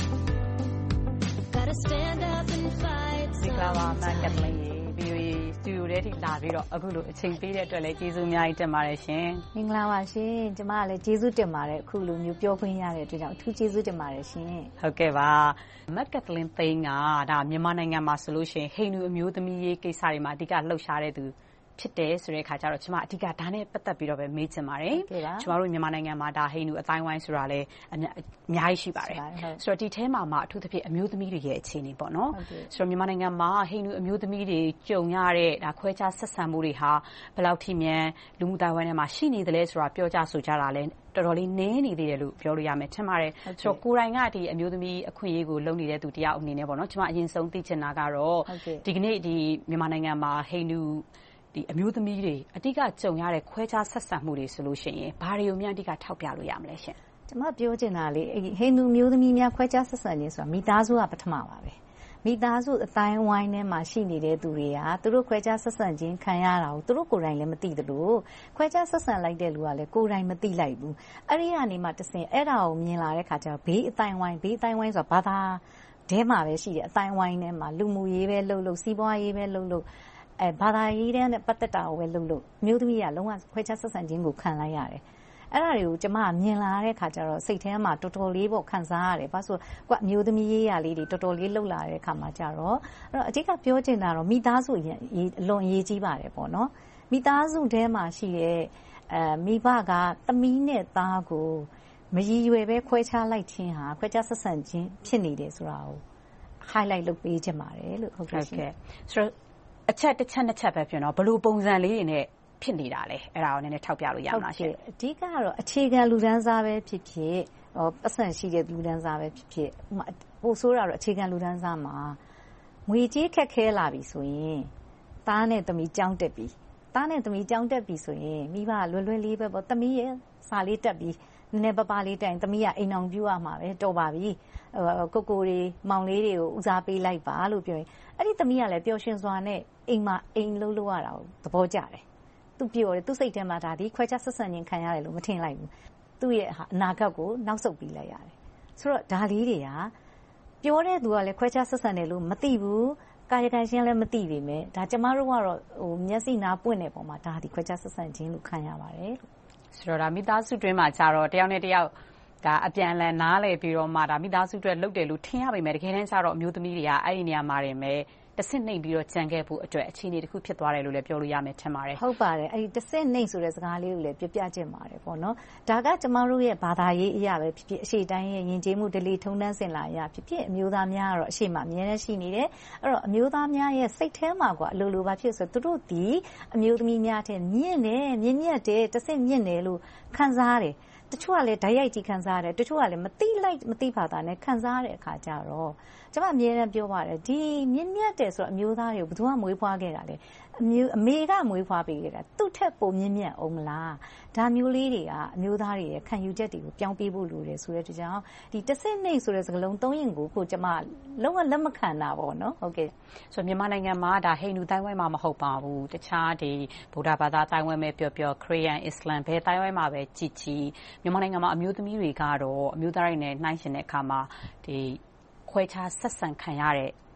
Gotta stand up and fight. ဒီကလာမှာမကက်သလင်းရေ VOA စတူဒီယိုထဲထိလာပြီးတော့အခုလိုအချိန်ပေးတဲ့အတွက်လည်းကျေးဇူးအများကြီးတင်ပါတယ်ရှင်မင်္ဂလာပါရှင်ကျမကလည်းကျေးဇူးတင်ပါတယ်အခုလိုမျိုးပြောခွင့်ရတဲ့အတွက်ကြောင့်အထူးကျေးဇူးတင်ပါတယ်ရှင်ဟုတ်ကဲ့ပါမကက်သလင်းသိန်းကဒါမြန်မာနိုင်ငံမှာဆိုလို့ရှိရင်ဟိန္ဒူအမျိုးသမီးရေးကိစ္စတွေမှာအဓိကလှုပ်ရှားတဲ့သူဖြစ်တယ်ဆိုတဲ့အခါကျတော့ကျွန်မအဓိကဒါနဲ့ပတ်သက်ပြီးတော့ပဲမေးချင်ပါတယ်ကျွန်တော်တို့မြန်မာနိုင်ငံမှာဒါဟိန္ဒူအတိုင်းဝိုင်းဆိုတာလည်းအများကြီးရှိပါတယ်ဆိုတော့ဒီထဲမှာအထူးသဖြင့်အမျိုးသမီးတွေရဲ့အခြေအနေပေါ့နော်ဆိုတော့မြန်မာနိုင်ငံမှာဟိန္ဒူအမျိုးသမီးတွေကြုံရတဲ့ဒါခွဲခြားဆက်ဆံမှုတွေဟာဘယ်လောက်ထိမြန်လူမှုတိုင်းဝိုင်းထဲမှာရှိနေတယ်လဲဆိုတာပြောကြဆိုကြတာလဲတော်တော်လေးနည်းနေသေးတယ်လို့ပြောလို့ရမယ်ထင်ပါတယ်ဆိုတော့ကိုယ်တိုင်ကဒီအမျိုးသမီးအခွင့်အရေးကိုလုပ်နေတဲ့သူတယောက်အနေနဲ့ပေါ့နော်ကျွန်မအရင်ဆုံးသိချင်တာကတော့ဒီကနေ့ဒီမြန်မာနိုင်ငံမှာဟိန္ဒူဒီအမျိုးသမီးတွေအဓိကကြုံရတဲ့ခွဲခြားဆက်ဆံမှုတွေဆိုလို့ရှိရင်ဘာတွေကိုများအဓိကထောက်ပြလို့ရမလဲရှင်ကျမပြောချင်တာလေဟိန္ဒူမျိုးသမီးများခွဲခြားဆက်ဆံခြင်းဆိုတာမိသားစုကပထမပါပဲမိသားစုအတိုင်းဝိုင်းထဲမှာရှိနေတဲ့သူတွေကသူတို့ခွဲခြားဆက်ဆံခြင်းခံရတာကိုသူတို့ကိုယ်တိုင်လည်းမသိသလိုခွဲခြားဆက်ဆံလိုက်တဲ့လူကလည်းကိုယ်တိုင်မသိလိုက်ဘူးအဲ့ဒီကနေမှတဆင်အဲ့ဒါကိုမြင်လာတဲ့ခါကျတော့ဘေးအတိုင်းဝိုင်းဆိုတာဘာသာထဲမှာပဲရှိတယ်အတိုင်းဝိုင်းထဲမှာလူမှုရေးပဲလုပ်စီးပွားရေးပဲလုပ်ဘာသာရေးတဲ့ပတ်သက်တာကိုပဲလုပ်မျိုးသမီးကလုံးဝခွဲခြားဆက်ဆံခြင်းကိုခံလိုက်ရတယ်အဲ့ဒါတွေကိုကျမမြင်လာတဲ့ခါကျတော့စိတ်ထဲမှာတော်တော်လေးပေါ့ခံစားရတယ်ဘာလို့ကွမျိုးသမီးရေးရလေးတွေတော်တော်လေးလှုပ်လာတဲ့ခါမှာကျတော့အဲ့တော့အဓိကပြောချင်တာတော့မိသားစုအလွန်အရေးကြီးပါတယ်ပေါ့နော်မိသားစုထဲမှာရှိတဲ့မိဘကသမီးနဲ့သားကိုမရည်ရွယ်ပဲခွဲခြားလိုက်ခြင်းဟာခွဲခြားဆက်ဆံခြင်းဖြစ်နေတယ်ဆိုတာကို highlight လုပ်ပေးချင်ပါတယ်လို့ဟုတ်ကဲ့ဆိုတော့အချက်တစ်ချက်နှစ်ချက်ပဲဖြစ်တော့ဘယ်လိုပုံစံလေးတွေနဲ့ဖြစ်နေတာလဲအဲ့ဒါကိုနည်းနည်းထောက်ပြလို့ရမလားရှင်အဓိကကတော့အခြေခံလူဒန်းစားပဲဖြစ်ဖြစ်ပတ်စံရှိတဲ့လူဒန်းစားပဲဖြစ်ဖြစ်ပို့ဆိုးတာတော့အခြေခံလူဒန်းစားမှာငွေကြေးခက်ခဲလာပြီဆိုရင်သားနဲ့သမီးကြောင်းတက်ပြီဆိုရင်မိဘလွယ်လွယ်လေးပဲပေါ့သမီးရဲ့စာလေးတက်ပြီးနည်းနည်းပပလေးတိုင်သမီးကအိမ်အောင်ပြုရမှာပဲတော်ပါပြီကိုတွေမောင်လေးတွေကိုဦးစားပေးလိုက်ပါလို့ပြောရင်အဲ့ဒီသမီးကလည်းပျော်ရွှင်စွာနဲ့အိမ်မှာအိမ်လှုပ်ရတာကိုသဘောကျတယ်သူပြောတယ်သူစိတ်ထဲမှာဒါဒီခွဲခြားဆက်ဆံခြင်းခံရတယ်လို့မထင်လိုက်ဘူးသူ့ရဲ့အနာဂတ်ကိုနောက်ဆုတ်ပြီးလိုက်ရတယ်ဆိုတော့ဒါလေးတွေကပြောတဲ့သူကလည်းခွဲခြားဆက်ဆံတယ်လို့မသိဘူးကာယကံရှင်လည်းမသိပေမဲ့ဒါကျမတို့ကတော့မျက်စိနာပွင့်တဲ့ပုံမှာဒါဒီခွဲခြားဆက်ဆံခြင်းလို့ခံရပါတယ်ဆိုတော့ဒါမိသားစုတွင်းမှာကြတော့တယောက်နဲ့တယောက်ဒါအပြန်လည်နားလည်ပြီးတော့မှဒါမိသားစုအတွက်လုပ်တယ်လို့ထင်ရပေမဲ့တကယ်တမ်းကျတော့အမျိုးသမီးတွေကအဲ့ဒီနေရာမှာနေမဲ့တဆင့်နှိမ့်ပြီးတော့ကြံခဲ့ဖို့အတွက်အခြေအနေတစ်ခုဖြစ်သွားတယ်လို့လည်းပြောလို့ရမယ်ထင်ပါတယ်ဟုတ်ပါတယ်အဲ့ဒီတဆင့်နှိမ့်ဆိုတဲ့စကားလေးကိုလည်းပြချင်ပါတယ်ပေါ့နော်ဒါကကျမတို့ရဲ့ဘာသာရေးအရာပဲဖြစ်ဖြစ်အရှိတိုင်းရဲ့ယဉ်ကျေးမှုဒလိထုံးတမ်းစင်လာအရာဖြစ်ဖြစ်အမျိုးသားများကတော့အရှိမအမြဲတမ်းရှိနေတယ်အဲ့တော့အမျိုးသားများရဲ့စိတ်ထဲမှာကအလိုလိုပါဖြစ်ဆိုသူတို့ဒီအမျိုးသမီးများတဲ့မြင့်တယ်တဆင့်မြင့်တယ်လို့ခံစားရတယ်တချို့ကလည်းဓာတ်ရိုက်ကြည့်ခံစားရတယ်တချို့ကလည်းမသိဘာသာနဲ့ခံစားရတဲ့အခါကျတော့ကျမအမြဲတမ်းပြောပါတယ်ဒီမြင့်မြတ်တယ်ဆိုတော့အမျိုးသားတွေကိုဘယ်သူမှမွေးဖွားခဲ့တာလဲအမေကမွေးဖွားပေးခဲ့တာသူ့ထက်ပိုမြင့်မြတ်အောင်မလားဒါမျိုးလေးတွေကအမျိုးသားတွေရဲ့ခံယူချက်တွေကိုပြောင်းပေးဖို့လိုတယ်ဆိုတဲ့ကြောင့်ဒီတဆင့်နှိမ့်ဆိုတဲ့စကားလုံးသုံးရင်ကိုကျမလုံးဝလက်မခံတာပေါ့နော်ဟုတ်ကဲ့ဆိုမြန်မာနိုင်ငံမှာဒါဟိန္ဒူတိုင်းဝိုင်းမှာမဟုတ်ပါဘူးတခြားဒီဗုဒ္ဓဘာသာတိုင်းဝိုင်းပဲပြောခရစ်ယာန်အစ္စလမ်ဘယ်တိုင်းဝိုင်းမှာပဲကြည်မြန်မာနိုင်ငံမှာအမျိုးသမီးတွေကတော့အမျိုးသားတွေနဲ့နှိုင်းယှဉ်တဲ့အခါမှာဒီခွဲခြားဆက်ဆံခံရတဲ့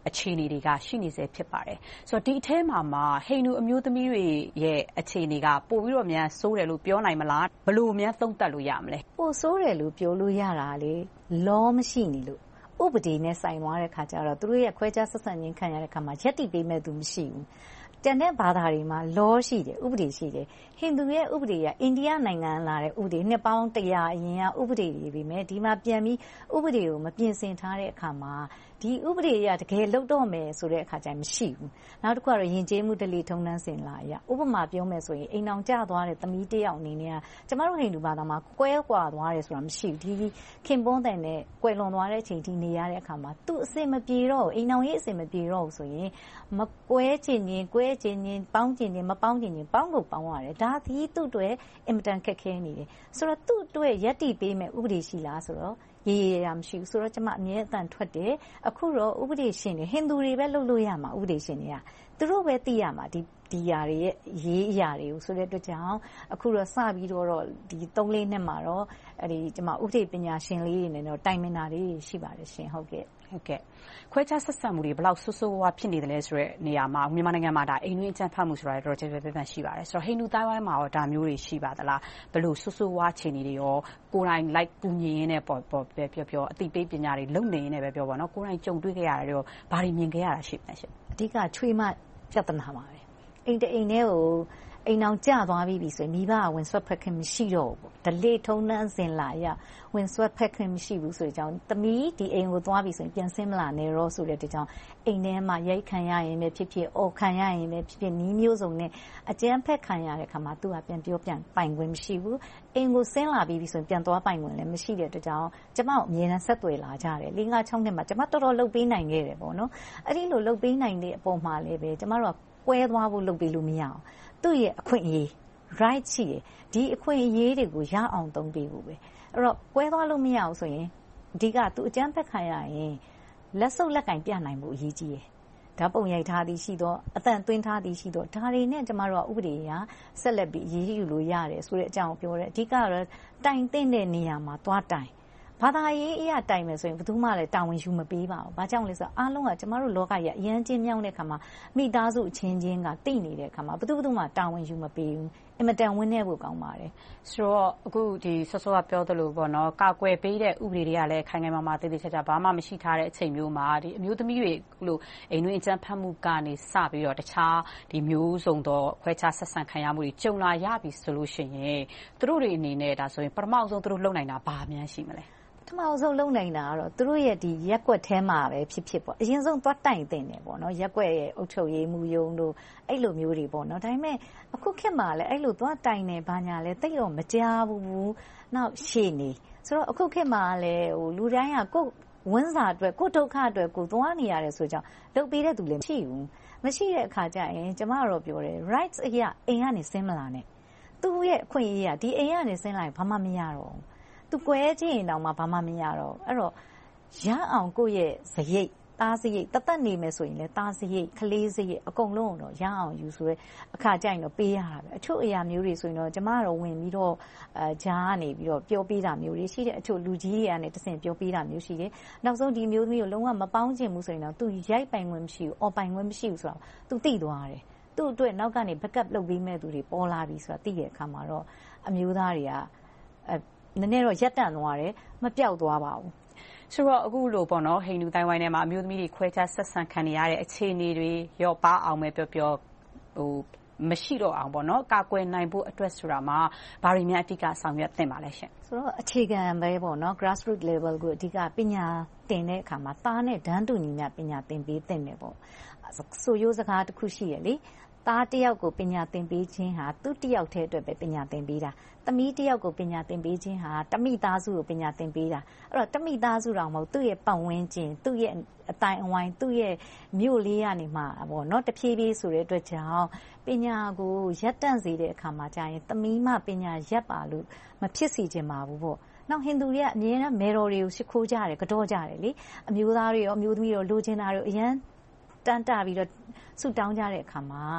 အခြေအနေတွေကရှိနေဆဲဖြစ်ပါတယ်။ဆိုတော့ဒီအထဲမှာဟိန္ဒူအမျိုးသမီးတွေရဲ့အခြေအနေကပိုပြီးတော့များဆိုးတယ်လို့ပြောနိုင်မလားဘယ်လိုများသုံးသပ်လို့ရမလဲပိုဆိုးတယ်လို့ပြောလို့ရတာလေလောမရှိနေလို့ဥပဒေနဲ့ဆိုင်သွားတဲ့ခါကျတော့သူတို့ရဲ့ခွဲခြားဆက်ဆံခြင်းခံရတဲ့ခါမှာရက်တိပေးမဲ့သူမရှိဘူးတန်တဲ့ဘာသာတွေမှာလောရှိတယ်ဥပဒေရှိတယ်ဟိန္ဒူရဲ့ဥပဒေကအိန္ဒိယနိုင်ငံလာတဲ့ဥပဒေနှစ်ပေါင်း100အရင်ကဥပဒေတွေပြီးမယ်ဒီမှာပြန်ပြီးဥပဒေကိုမပြင်ဆင်ထားတဲ့အခါမှာဒီဥပဒေရတကယ်လုတော့မယ်ဆိုတဲ့အခါကျရင်မရှိဘူးနောက်တစ်ခုကတော့ယဉ်ကျေးမှုဓလေ့ထုံးတမ်းစဉ်လာရဥပမာပြောမယ်ဆိုရင်အိမ်အောင်ကျသွားတဲ့သမီးတစ်ယောက်အနေနဲ့ကျမတို့ဟိန္ဒူဘာသာမှာကွဲကွာသွားတယ်ဆိုတာမရှိဘူးဒီခင်ပွန်းတဲ့နဲ့ကွယ်လွန်သွားတဲ့အချိန်ထိနေရတဲ့အခါမှာသူ့အစင်မပြေတော့အိမ်အောင်ရေးအစင်မပြေတော့ဆိုရင်မကွဲချင်ရင်ကွဲချင်ရင်ပေါင်းချင်ရင်မပေါင်းချင်ရင်ပေါင်းကိုပေါင်းရတယ်ဒါသည်သူ့အတွက်အင်မတန်ခက်ခဲနေတယ်ဆိုတော့သူ့အတွက်ယက်တီပေးမဲ့ဥပဒေရှိလားဆိုတော့ရေရမရှိဘူးဆိုတော့ကျမအမြဲအတန်ထွက်တယ်အခုတော့ဥပဒေရှင်တွေဟိန္ဒူတွေပဲလုပ်လို့ရမှာဥပဒေရှင်တွေကသူတို့ပဲသိရမှာဒီຢာတွေရဲ့ရေးအရာတွေကိုဆိုတဲ့အတွက်ကြောင့်အခုတော့စပြီးတော့ဒီ3-4နှစ်မှာတော့ကျမဥပဒေပညာရှင်လေးတွေနဲ့တော့တိုင်ပင်တာတွေရှိပါတယ်ရှင်ဟုတ်ကဲ့ခွဲခြားဆက်ဆံမှုတွေဘယ်လောက်ဆိုးဆိုးဝါးဖြစ်နေတယ်လဲဆိုတဲ့နေရာမှာမြန်မာနိုင်ငံမှာဒါအိမ်တွင်းအကြမ်းဖက်မှုဆိုတာတော့ကျေကျေပြန့်ပြန့်ရှိပါတယ်ဆိုတော့ဟိန္ဒူတိုင်းဝိုင်းမှာဒါမျိုးတွေရှိပါသလားဘယ်လိုဆိုးဆိုးဝါးအခြေအနေတွေရောကိုယ်တိုင်လိုက်ကူညီရင်းနဲ့ပြောအသိပေးပညာတွေလုပ်နေရင်းနဲ့ပဲပြောပါတော့ကိုယ်တိုင်ကြုံတွေ့ခဲ့ရတာရောဘာတွေမြင်ခဲ့ရတာရှိလဲရှင်အဓိကချွေးမပြဿနာပါပဲအိမ်အိမ်ထဲကိုအိမ်အောင်ကျသွားပြီဆိုရင်မိဘကဝင်ဆွတ်ဖက်ခင်မရှိတော့ဘူး။ဓလေ့ထုံးတမ်းစဉ်လာရဝင်ဆွတ်ဖက်ခင်မရှိဘူးဆိုကြောင်းသမီးဒီအိမ်ကိုသွားပြီဆိုရင်ပြန်ဆင်းမလာနဲ့တော့ဆိုတဲ့တကြောင်အိမ်ထဲမှာရိုက်ခံရရင်ပဲဖြစ်ဖြစ်အော်ခံရရင်ပဲဖြစ်ဖြစ်နီးမျိုးစုံနဲ့အကျန်းဖက်ခံရတဲ့ခါမှာသူကပြန်ပြောပြန်ပိုင်ခွင့်မရှိဘူး။အိမ်ကိုဆင်းလာပြီဆိုရင်ပြန်သွားပိုင်ခွင့်လည်းမရှိတဲ့တကြောင်ကျမအမြဲတမ်းဆက်သွယ်လာကြတယ်။၄-၅-၆နှစ်မှာကျမတော်တော်လှုပ်ပေးနိုင်ခဲ့တယ်ပေါ့နော်။အဲ့ဒီလိုလှုပ်ပေးနိုင်တဲ့အပေါ်မှာလည်းပဲကျမတို့ကကွဲသွားဖို့လုပ်ပေးလို့မရအောင်သူ့ရဲ့အခွင့်အရေး right ရှိတယ်ဒီအခွင့်အရေးတွေကိုရအောင်သုံးပေးဖို့ပဲအဲ့တော့ကွဲသွားလို့မရအောင်ဆိုရင်အဓိကသူအကျန်းဖက်ခံရရင်လက်စုပ်လက်ကင်ပြနိုင်ဖို့အရေးကြီးတယ်ဓာတ်ပုံရိုက်ထားသည်ရှိတော့အတန်သွင်းထားသည်ရှိတော့ဒါတွေနဲ့ကျမတို့ကဥပဒေအရဆက်လက်ပြီးအရေးယူလို့ရတယ်ဆိုတဲ့အကြောင်းပြောတယ်အဓိကတော့တိုင်တဲ့နေရာမှာသွားတိုင်ဘာသာရေးအရာတိုင်မယ်ဆိုရင်ဘယ်သူမှလည်းတာဝန်ယူမပေးပါဘူး။ဘာကြောင့်လဲဆိုတော့အားလုံးကကျမတို့လောကကြီးအရန်ချင်းမြောင်းတဲ့ခါမှာမိသားစုအချင်းချင်းကတိတ်နေတဲ့ခါမှာဘယ်သူမှတာဝန်ယူမပေးဘူး။အင်မတန်ဝင်းနေဖို့ကောင်းပါတယ်။ဆိုတော့အခုဒီဆော့ဆော့ကပြောသလိုပေါ့နော်ကာကွယ်ပေးတဲ့ဥပဒေတွေကလည်းခိုင်ခိုင်မာမာတည်တည်ချာချာဘာမှမရှိထားတဲ့အချိန်မျိုးမှာဒီအမျိုးသမီးတွေလို့အိမ်တွင်းအကြမ်းဖက်မှုကနေစပြီးတော့တခြားဒီမျိုးစုံသောခွဲခြားဆက်ဆံခံရမှုတွေကြုံလာရပြီဆိုလို့ရှိရင်သူတို့တွေအနေနဲ့ဒါဆိုရင်ပထမဆုံးသူတို့လုပ်နိုင်တာဘာမှန်းရှိမလဲပထမဆုံးလုပ်နိုင်တာကတော့သူတို့ရဲ့ဒီရက်ကွက်ထဲမှာပဲဖြစ်ပေါ့အရင်ဆုံးသွားတိုင်တင်တယ်ပေါ့နော်ရက်ကွက်ရဲ့အုပ်ချုပ်ရေးမှုယုံတို့အဲ့လိုမျိုးတွေပေါ့နော်ဒါပေမဲ့အခုခေတ်မှာလည်းအဲ့လိုသွားတိုင်နေဘာညာလဲတိတ်တော့မကြားဘူးနောက်ရှေ့နေဆိုတော့အခုခေတ်မှာလည်းလူတိုင်းကကိုယ်ဝန်းစာအတွက်ကိုယ်ဒုက္ခအတွက်ကိုသွားနေရတယ်ဆိုကြောင့်လုပ်ပေးတဲ့သူလည်းမရှိတဲ့အခါကျရင်ကျမတို့ပြောတယ် rights အရာအိမ်ကနေဆင်းမလာနဲ့သူ့ရဲ့အခွင့်အရေးကဒီအိမ်ကနေဆင်းလာရင်ဘာမှမရတော့ဘူးသူကွဲချင်းရင်တောင်မှဘာမှမရတော့အဲ့တော့ရအောင်ကိုယ့်ရဲ့စရိတ်သားစရိတ်တသက်နေမယ်ဆိုရင်လည်းသားစရိတ်ကလေးစရိတ်အကုန်လုံးတော့ရအောင်ယူဆိုရဲအခါကျရင်တော့ပေးရတာပဲအချို့အရာမျိုးတွေဆိုရင်တော့ကျမတို့ဝင်ပြီးတော့ဂျားကနေပြီးတော့ပြောပေးတာမျိုးတွေရှိတယ်အချို့လူကြီးတွေကနေတဆင့်ပြောပေးတာမျိုးရှိတယ်နောက်ဆုံးဒီမျိုးသမီးကိုလုံးဝမပေါင်းချင်ဘူးဆိုရင်တော့သူရိုက်ပိုင်ခွင့်မရှိဘူးအော်ပိုင်ခွင့်မရှိဘူးဆိုတော့သူသိသွားတယ်သူ့အတွက်နောက်ကနေ backup လုပ်ပေးမဲ့သူတွေပေါ်လာပြီဆိုတာသိတဲ့အခါမှာတော့အမျိုးသားတွေကနည်းနည်းတော့ရက်တန့်သွားတယ်မပြောက်သွားပါဘူးဆိုတော့အခုလိုပေါ့နော်ဟိန္ဒူတိုင်းဝိုင်းထဲမှာအမျိုးသမီးတွေခွဲခြားဆက်ဆံခံရတဲ့အခြေအနေတွေရောပါအောင်ပဲပြောမရှိတော့အောင်ပေါ့နော်ကာကွယ်နိုင်ဖို့အတွက်ဆိုတာမှာဘာတွေများအဓိကဆောင်ရွက်သင့်ပါလဲရှင်ဆိုတော့အခြေခံပဲပေါ့နော် grassroots level ကိုအဓိကပညာသင်တဲ့အခါမှာသားနဲ့တန်းတူညီမျှပညာသင်ပေးသင့်တယ်ပေါ့ဆိုရိုးစကားတစ်ခုရှိရလေသားတစ်ယောက်ကိုပညာသင်ပေးခြင်းဟာသူ့တစ်ယောက်တည်းအတွက်ပဲပညာသင်ပေးတာသမီးတစ်ယောက်ကိုပညာသင်ပေးခြင်းဟာတမိသားစုကိုပညာသင်ပေးတာအဲ့တော့တမိသားစုတော်မဟုတ်သူ့ရဲ့ပတ်ဝန်းကျင်သူ့ရဲ့အတိုင်းအဝိုင်းသူ့ရဲ့မြို့လေးကနေမှပေါ့နော်တဖြည်းဖြည်းဆိုတဲ့အတွက်ကြောင့်ပညာကိုရပ်တန့်စေတဲ့အခါမှာကြာရင်သမီးမပညာရပ်ပါလို့မဖြစ်စီခြင်းပါဘူးပေါ့နောက်ဟိန္ဒူတွေကအမြဲတမ်းမေတော်တွေကိုရှိခိုးကြတယ်ကတော့ကြတယ်လေအမျိုးသားတွေရောအမျိုးသမီးတွေလိုချင်တာတွေအရန်တန်တာပြီးတော့ဆုတောင်းကြတဲ့အခါမှာဟ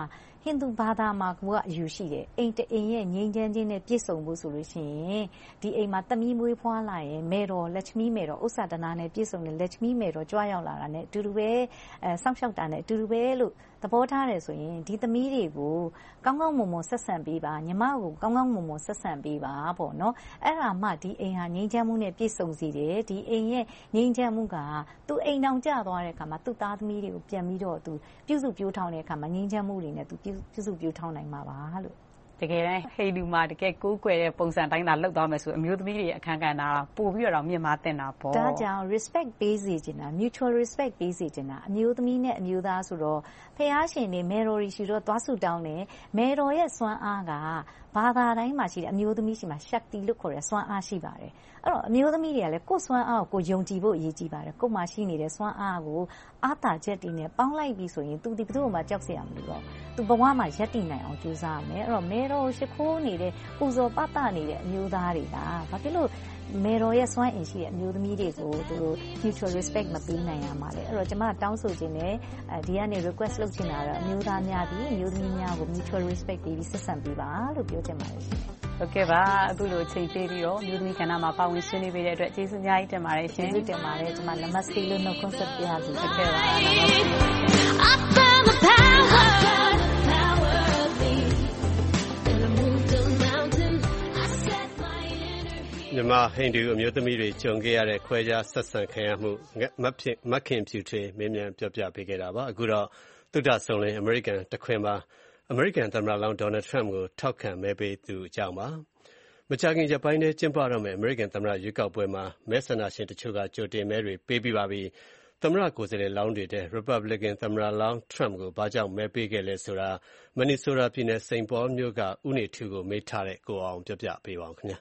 ဟိန္ဒူဘာသာမှာကအယူရှိတယ်အိမ်တအိမ်ရဲ့ငြိမ်းချမ်းခြင်းနဲ့ပြည့်စုံဖို့ဆိုလို့ရှိရင်ဒီအိမ်မှာသမီးမွေးဖွားလာရင်မေတော်လက်ချမီမေတော်ဥစ္စာဒနာနဲ့ပြည့်စုံတဲ့လက်ချမီမေတော်ကြွားရောက်လာတာနဲ့အတူတူပဲစောင့်ရှောက်တာနဲ့အတူတူပဲလို့သဘောထားတယ်ဆိုရင်ဒီသမီးတွေကိုကောင်းကောင်းမွန်မွန်ဆက်ဆံပေးပါညီမကိုကောင်းကောင်းမွန်မွန်ဆက်ဆံပေးပါပေါ့နော်အဲ့ဒါမှဒီအိမ်ဟာငြိမ်းချမ်းမှုနဲ့ပြည့်စုံစေတယ်ဒီအိမ်ရဲ့ငြိမ်းချမ်းမှုကသူအိမ်တောင်ကျသွားတဲ့အခါမှာသူ့သားသမီးတွေကိုပြန်ပြီးတော့သူပြုစုပြောင်းထောင်တဲ့အခါမှာငြိမ်းချမ်းမှုတွေနဲ့သူပြုစုပြောင်းထောင်နိုင်မှာပါလို့တကယ်တမ်းဟိန္ဒူမှာတကယ်ကိုးကွယ်တဲ့ပုံစံတိုင်းသာလောက်သွားမယ်ဆိုအမျိုးသမီးတွေအခမ်းကဏ္ဍပို့ပြီးတော့မြင့်မားတင်တာပေါ့ဒါကြောင့် respect ပေးစေချင်တာ mutual respect ပေးစေချင်တာအမျိုးသမီးနဲ့အမျိုးသားဆိုတော့ဖះရှင်တွေမေတော်ရီရှိတော့သွားဆူတောင်းတယ်မေတော်ရဲ့စွမ်းအားကဘာသာတိုင်းမှာရှိတဲ့အမျိုးသမီးရှိမှာ Shakti လို့ခေါ်တဲ့စွမ်းအားရှိပါတယ်အဲ့တော့အမျိုးသမီးတွေကလည်းကိုယ်စွမ်းအားကိုယုံကြည်ဖို့အရေးကြီးပါတယ်ကိုယ်မှာရှိနေတဲ့စွမ်းအားကိုအားသာချက်တွေနဲ့ပေါင်းလိုက်ပြီးဆိုရင်သူဒီဘယ်သူမှကြောက်စရာမလိုတော့သူဘဝမှာရပ်တည်နိုင်အောင်ကြိုးစားရမယ်အဲ့တော့မေတော်ရှိခိုးနေတဲ့ပူဇော်ပသနေတဲ့အမျိုးသားတွေကဘာဖြစ်လို့မေတော်ရဲ့စွမ်းအင်ရှိတဲ့အမျိုးသမီးတွေကိုသူတို့ mutual respect မပေးနိုင်ရမှာလေအဲ့တော့ကျွန်မတောင်းဆိုခြင်းနဲ့ဒီကနေ request လုပ်ချင်တာတော့အမျိုးသားများပြီးအမျိုးသမီးများကို mutual respect ပေးပြီးဆက်ဆံပေးပါလို့ပြောချင်ပါတယ်ရှင်ဟုတ်ကဲ့ပါအခုလိုချိန်ပေးပြီးတော့မျိုးသမီးကဏ္ဍမှာပါဝင်ဆွေးနွေးပေးတဲ့အတွက်ကျေးဇူးအများကြီးတင်ပါတယ်ရှင်ကျေးဇူးတင်ပါတယ်ကျွန်မ Namaste လို့နှုတ်ခွန်းဆက်ပြရစီဖြစ်ခဲ့ပါမြန်မာဟိန္ဒူအမျိုးသမီးတွေကြုံခဲ့ရတဲ့ခွဲခြားဆက်ဆံခံရမှုမခင်ဖြူထွေးမင်းမြန်ပြောပြပေးခဲ့တာပါအခုတော့သုဒ္ဓဆုံလင်းအမေရိကန်တခွင်မှာအမေရိကန်သမ္မတလောင်းဒေါ်နယ်ထရမ့်ကိုထောက်ခံမဲပေးသူအကြောင်းပါမကြာခင်ရက်ပိုင်းထဲကျင်းပတော့မယ့်အမေရိကန်သမ္မတရွေးကောက်ပွဲမှာမဲဆန္ဒရှင်တချို့ကကြိုတင်မဲတွေပေးပြီးပါပြီသမ္မတကိုယ်စားလှယ်လောင်းတွေတဲ့ Republican သမ္မတလောင်းထရမ့်ကိုဘာကြောင့်မဲပေးခဲ့လဲဆိုတာမနီဆိုရာပြည်နယ်စိန့်ပေါမြို့ကဦးနေထူကိုမေးထားတဲ့ကိုအောင်ပြောပြပေးပါဦးခင်ဗျာ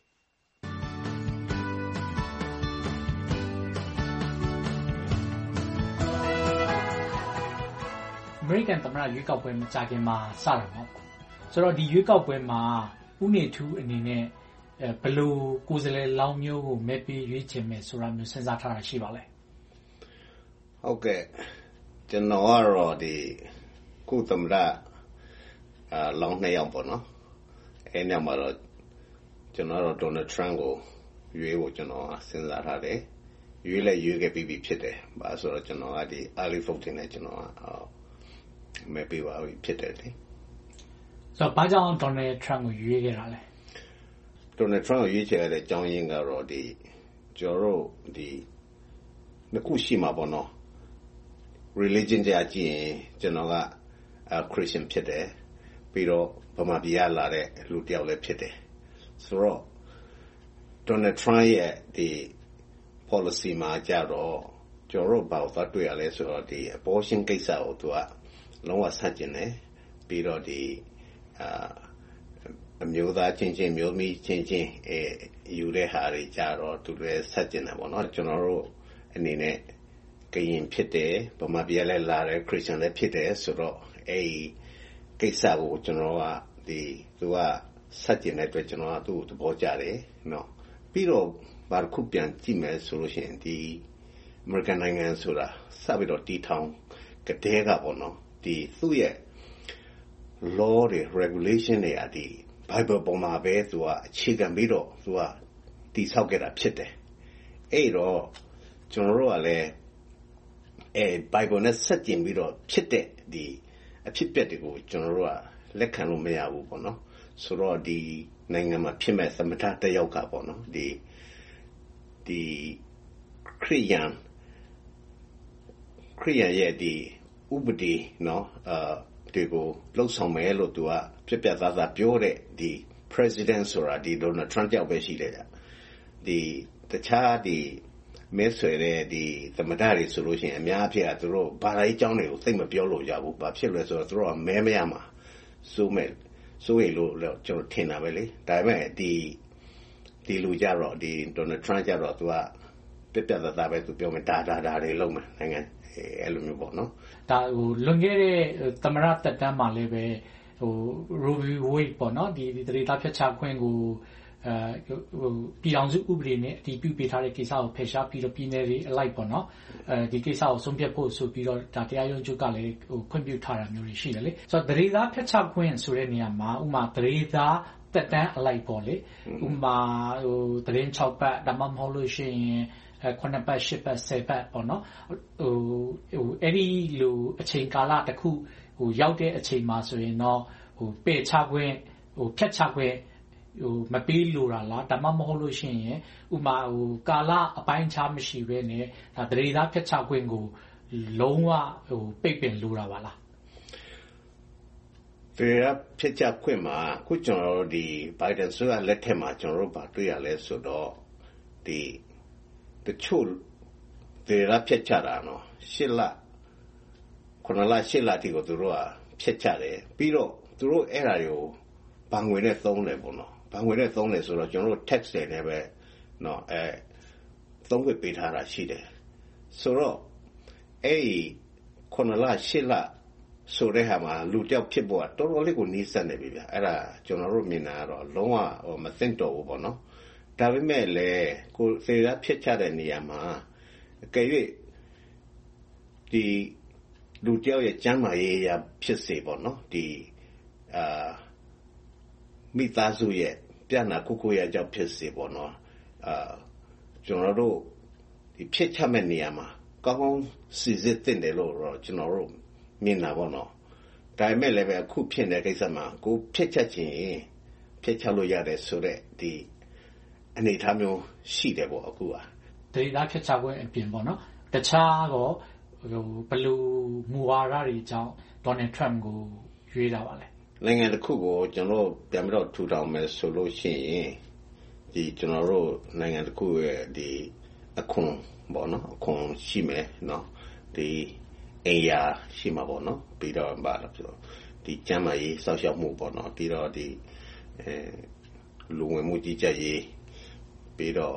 အမေရိကန်သမ္မတရွေးကောက်ပွဲမကြာခင်မှာစတာပေါ့ဆိုတော့ဒီရွေးကောက်ပွဲမှာဦးနေထူးအနေနဲ့ဘယ်လိုကိုယ်စားလှယ်လောင်းမျိုးကိုမဲပေးရွေးချယ်မယ်ဆိုတာမျိုးစဉ်းစားထားတာရှိပါလဲဟုတ်ကဲ့ကျွန်တော်ကတော့ဒီခုသမ္မတလောင်းနှစ်ယောက်ပေါ့နော်အဲ့ညမှာတော့ကျွန်တော်တော့ဒေါ်နယ်ထရမ့်ကိုရွေးဖို့ကျွန်တော်စဉ်းစားထားတယ်ရွေးလည်းရွေးခဲ့ပြီးဖြစ်တယ်ဘာဆိုတော့ကျွန်တော်ကဒီ early voting နဲ့ကျွန်တော်မဲပေးပါပြီဖြစ်တယ်လေဆိုတော့ဘာကြောင့်ဒေါ်နယ်ထရမ့်ကိုရွေးခဲ့တာလဲဒေါ်နယ်ထရမ့်ကိုရွေးချယ်ရတဲ့အကြောင်းရင်းကတော့ဒီကျွန်တော်တို့ဒီနှစ်ခုရှိမှာပေါ့နော် religion ကြကြည့်ရင်ကျွန်တော်က Christian ဖြစ်တယ်ပြီးတော့ဗမာပြည်ကလာတဲ့လူတစ်ယောက်လည်းဖြစ်တယ်ဆိုတော့ဒေါ်နယ်ထရမ့်ရဲ့ဒီ policy မှာကြတော့ကျွန်တော်တို့ဘာလို့တွေ့ရလဲဆိုတော့ဒီ abortion ကိစ္စကိုသူကလုံးဝဆန့်ကျင်တယ်ပြီးတော့ဒီအမျိုးသားချင်းချင်းမျိုးမီချင်းချင်းယူတဲ့ဟာတွေကြတော့သူလည်းဆန့်ကျင်တယ်ပေါ့နော်ကျွန်တော်တို့အနေနဲ့ကရင်ဖြစ်တယ်ဗမာပြည်လည်းလာတယ်ခရစ်ယာန်လည်းဖြစ်တယ်ဆိုတော့အဲ့ကိစ္စကိုကျွန်တော်ကဒီသူကဆန့်ကျင်တဲ့အတွက်ကျွန်တော်ကသူ့ကိုသဘောကျတယ်နော်ပြီးတော့ဘာခုပြန်ကြည့်မယ်ဆိုလို့ရှိရင်ဒီအမေရိကန်နိုင်ငံဆိုတာစပြီးတော့တီထောင်ကတဲ့ကပေါ့နော်ဒီသူ့ရဲ့ law တွေ regulation တွေအဒီ Bible ပေါ်မှာပဲသူကအခြေခံပြီးတော့သူကတည်ဆောက်ခဲ့တာဖြစ်တယ်အဲ့တော့ကျွန်တော်တို့ကလည်းBible နဲ့ဆက်ကျင်ပြီးတော့ဖြစ်တဲ့ဒီအဖြစ်အပျက်တွေကိုကျွန်တော်တို့ကလက်ခံလို့မရဘူးပေါ့နော်ဆိုတော့ဒီနိုင်ငံမှာဖြစ်မဲ့သမထတစ်ယောက်ကပေါ့နော်ဒီခရစ်ယာန်ရဲ့ဒီဥပဒေနော်ဒီကိုလှုပ်ဆောင်မယ်လို့သူကပြပြသားသားပြောတဲ့ဒီ president ဆိုတာဒီ Donald Trump ကြောက်ပဲရှိတယ်ဒီတခြားဒီမဲဆွယ်တဲ့ဒီသမထတွေဆိုလို့ရှိရင်အများအပြားသူတို့ဘာသာရေးအကြောင်းတွေကိုသိမပြောလို့ရဘူးဘာဖြစ်လဲဆိုတော့သူတို့ကမဲမရမှာစိုးရလို့ကျွန်တော်ထင်တာပဲလေဒါပေမဲ့ဒီလူကြတော့ဒီ Donald Trump ကြတော့သူကပြပြသားသားပဲသူပြောမယ်ဒါတွေလုံးမယ်နိုင်ငံအဲ့လိုမျိုးပေါ့နော်ဒါဟိုလွန်ခဲ့တဲ့သမရတက်တန်းမှာလည်းပဲဟို Roe v. Wade ပေါ့နော်ဒီတရေသားဖြတ်ချခွင့်ကိုပြည်အောင်စုဥပဒေနဲ့အတည်ပြုပေးထားတဲ့ကိစ္စကိုဖယ်ရှားပြီးတော့ပြည်နယ်တွေအလိုက်ပေါ့နော်ဒီကိစ္စကိုဆုံးဖြတ်ဖို့ဆိုပြီးတော့ဒါတရားရုံးချုပ်ကလည်းခွင့်ပြုထားတာမျိုးတွေရှိတယ်လေဆိုတော့သရေသားဖျက်ချခွင့်ဆိုတဲ့နေရာမှာဥမာသရေသားတက်တန်းအလိုက်ပေါ့လေဥမာသတင်း6ပတ်ဒါမှမဟုတ်လို့ရှိရင်9ပတ်10ပတ်10ပတ်ပေါ့နော်အဲ့ဒီလိုအချိန်ကာလတစ်ခုရောက်တဲ့အချိန်မှာဆိုရင်တော့ပယ်ချခွင့်ဖျက်ချခွင့်မပေးလိုတာလားဒါမှမဟုတ်လို့ရှိရင်ဥမာကာလအပိုင်းခြားမရှိဘဲနဲ့ဒါသရေသားဖျက်ချခွင့်ကိုလုံးဝပိတ်ပင်လိုတာပါလားသရေသားဖျက်ချခွင့်မှာအခုကျွန်တော်တို့ဒီဘိုင်ဒန်ဆိုရလက်ထက်မှာကျွန်တော်တို့ဗာတွေ့ရလဲဆိုတော့ဒီတချို့သရေသားဖျက်ချတာနော်8လ9လ8လတိကိုသူတို့ကဖျက်ချတယ်ပြီးတော့သူတို့အဲ့ဒါတွေကိုဘဏ်ငွေနဲ့သုံးတယ်ပေါ့နော်ဘဏ်ငွေနဲ့သုံးတယ်ဆိုတော့ကျွန်တော်တို့ tax တွေနဲ့ပဲနော်သုံးခွင့်ပေးထားတာရှိတယ်ဆိုတော့အဲ့ဒီ9လ8လဆိုတဲ့ဟာမှာလူတယောက်ဖြစ်ဖို့ကတော်တော်လေးကိုနီးစပ်နေပြီဗျအဲ့ဒါကျွန်တော်တို့မြင်တာကတော့လုံးဝမသိတော့ဘူးပေါ့နော်ဒါပေမဲ့လည်းကိုယ်သေတာဖြစ်ချတဲ့နေရာမှာအကယ်၍ဒီလူတယောက်ရဲ့ကျန်းမာရေးရဖြစ်စေပေါ့နော်ဒီမိသားစုရဲ့ပြဿနာကိုရကြောင့်ဖြစ်စေပေါ့နော်ကျွန်တော်တို့ဒီဖြစ်ချမဲ့နေရာမှာကောင်းကောင်းစီစစ်တင်တယ်လို့တော့ကျွန်တော်တို့မြင်တာပေါ့နော်ဒါပေမဲ့လည်းပဲအခုဖြစ်တဲ့ကိစ္စမှာကိုဖြစ်ချက်ချင်းဖြစ်ချလို့ရတယ်ဆိုတဲ့ဒီအနေအထားမျိုးရှိတယ်ပေါ့အခုကသရေသားဖြစ်ချခွင့်အပြင်ပေါ့နော်တခြားတော့ဘယ်လိုမူဝါဒတွေကြောင့်ဒေါ်နယ်ထရမ့်ကိုရွေးတာပါလဲနိုင်ငံတစ်ခုကိုကျွန်တော်ပြန်ပြီးတော့ထူထောင်မယ်ဆိုလို့ရှိရင်ဒီကျွန်တော်တို့နိုင်ငံတစ်ခုရဲ့ဒီအခွန်ပေါ့နော်အခွန်ရှိမယ်နော်ဒီအိမ်ယာရှိမှာပေါ့နော်ပြီးတော့ဘာလို့ဆိုတော့ဒီကျန်းမာရေးစောင့်ရှောက်မှုပေါ့နော်ပြီးတော့ဒီလူဝင်မှုကြီးကြပ်ရေးပြီးတော့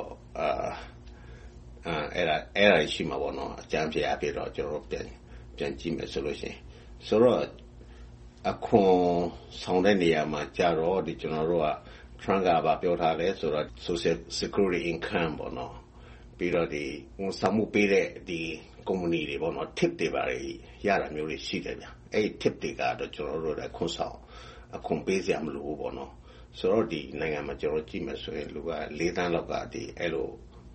အဲ့ဒါရှိမှာပေါ့နော်အကြမ်းဖျက်အပြည့်တော့ကျွန်တော်ပြန်ကြည့်မယ်ဆိုလို့ရှိရင်ဆိုတော့အခွန်ဆောင်တဲ့နေရာမှာကြာတော့ဒီကျွန်တော်တို့က Trump ကပြောထားလဲဆိုတော့ social security income ပေါ့နော်ပြီးတော့ဒီဝန်ဆောင်မှုပေးတဲ့ဒီ company တွေပေါ့နော် tip တွေပါရတာမျိုးတွေရှိတယ်ဗျအဲ့ tip တွေကတော့ကျွန်တော်တို့လည်းခွန်ဆောင်အခွန်ပေးစရာမလိုဘူးပေါ့နော်ဆိုတော့ဒီနိုင်ငံမှာကျွန်တော်ကြည့်မယ်ဆိုရင်လူက4တန်းလောက်ကဒီအဲ့လို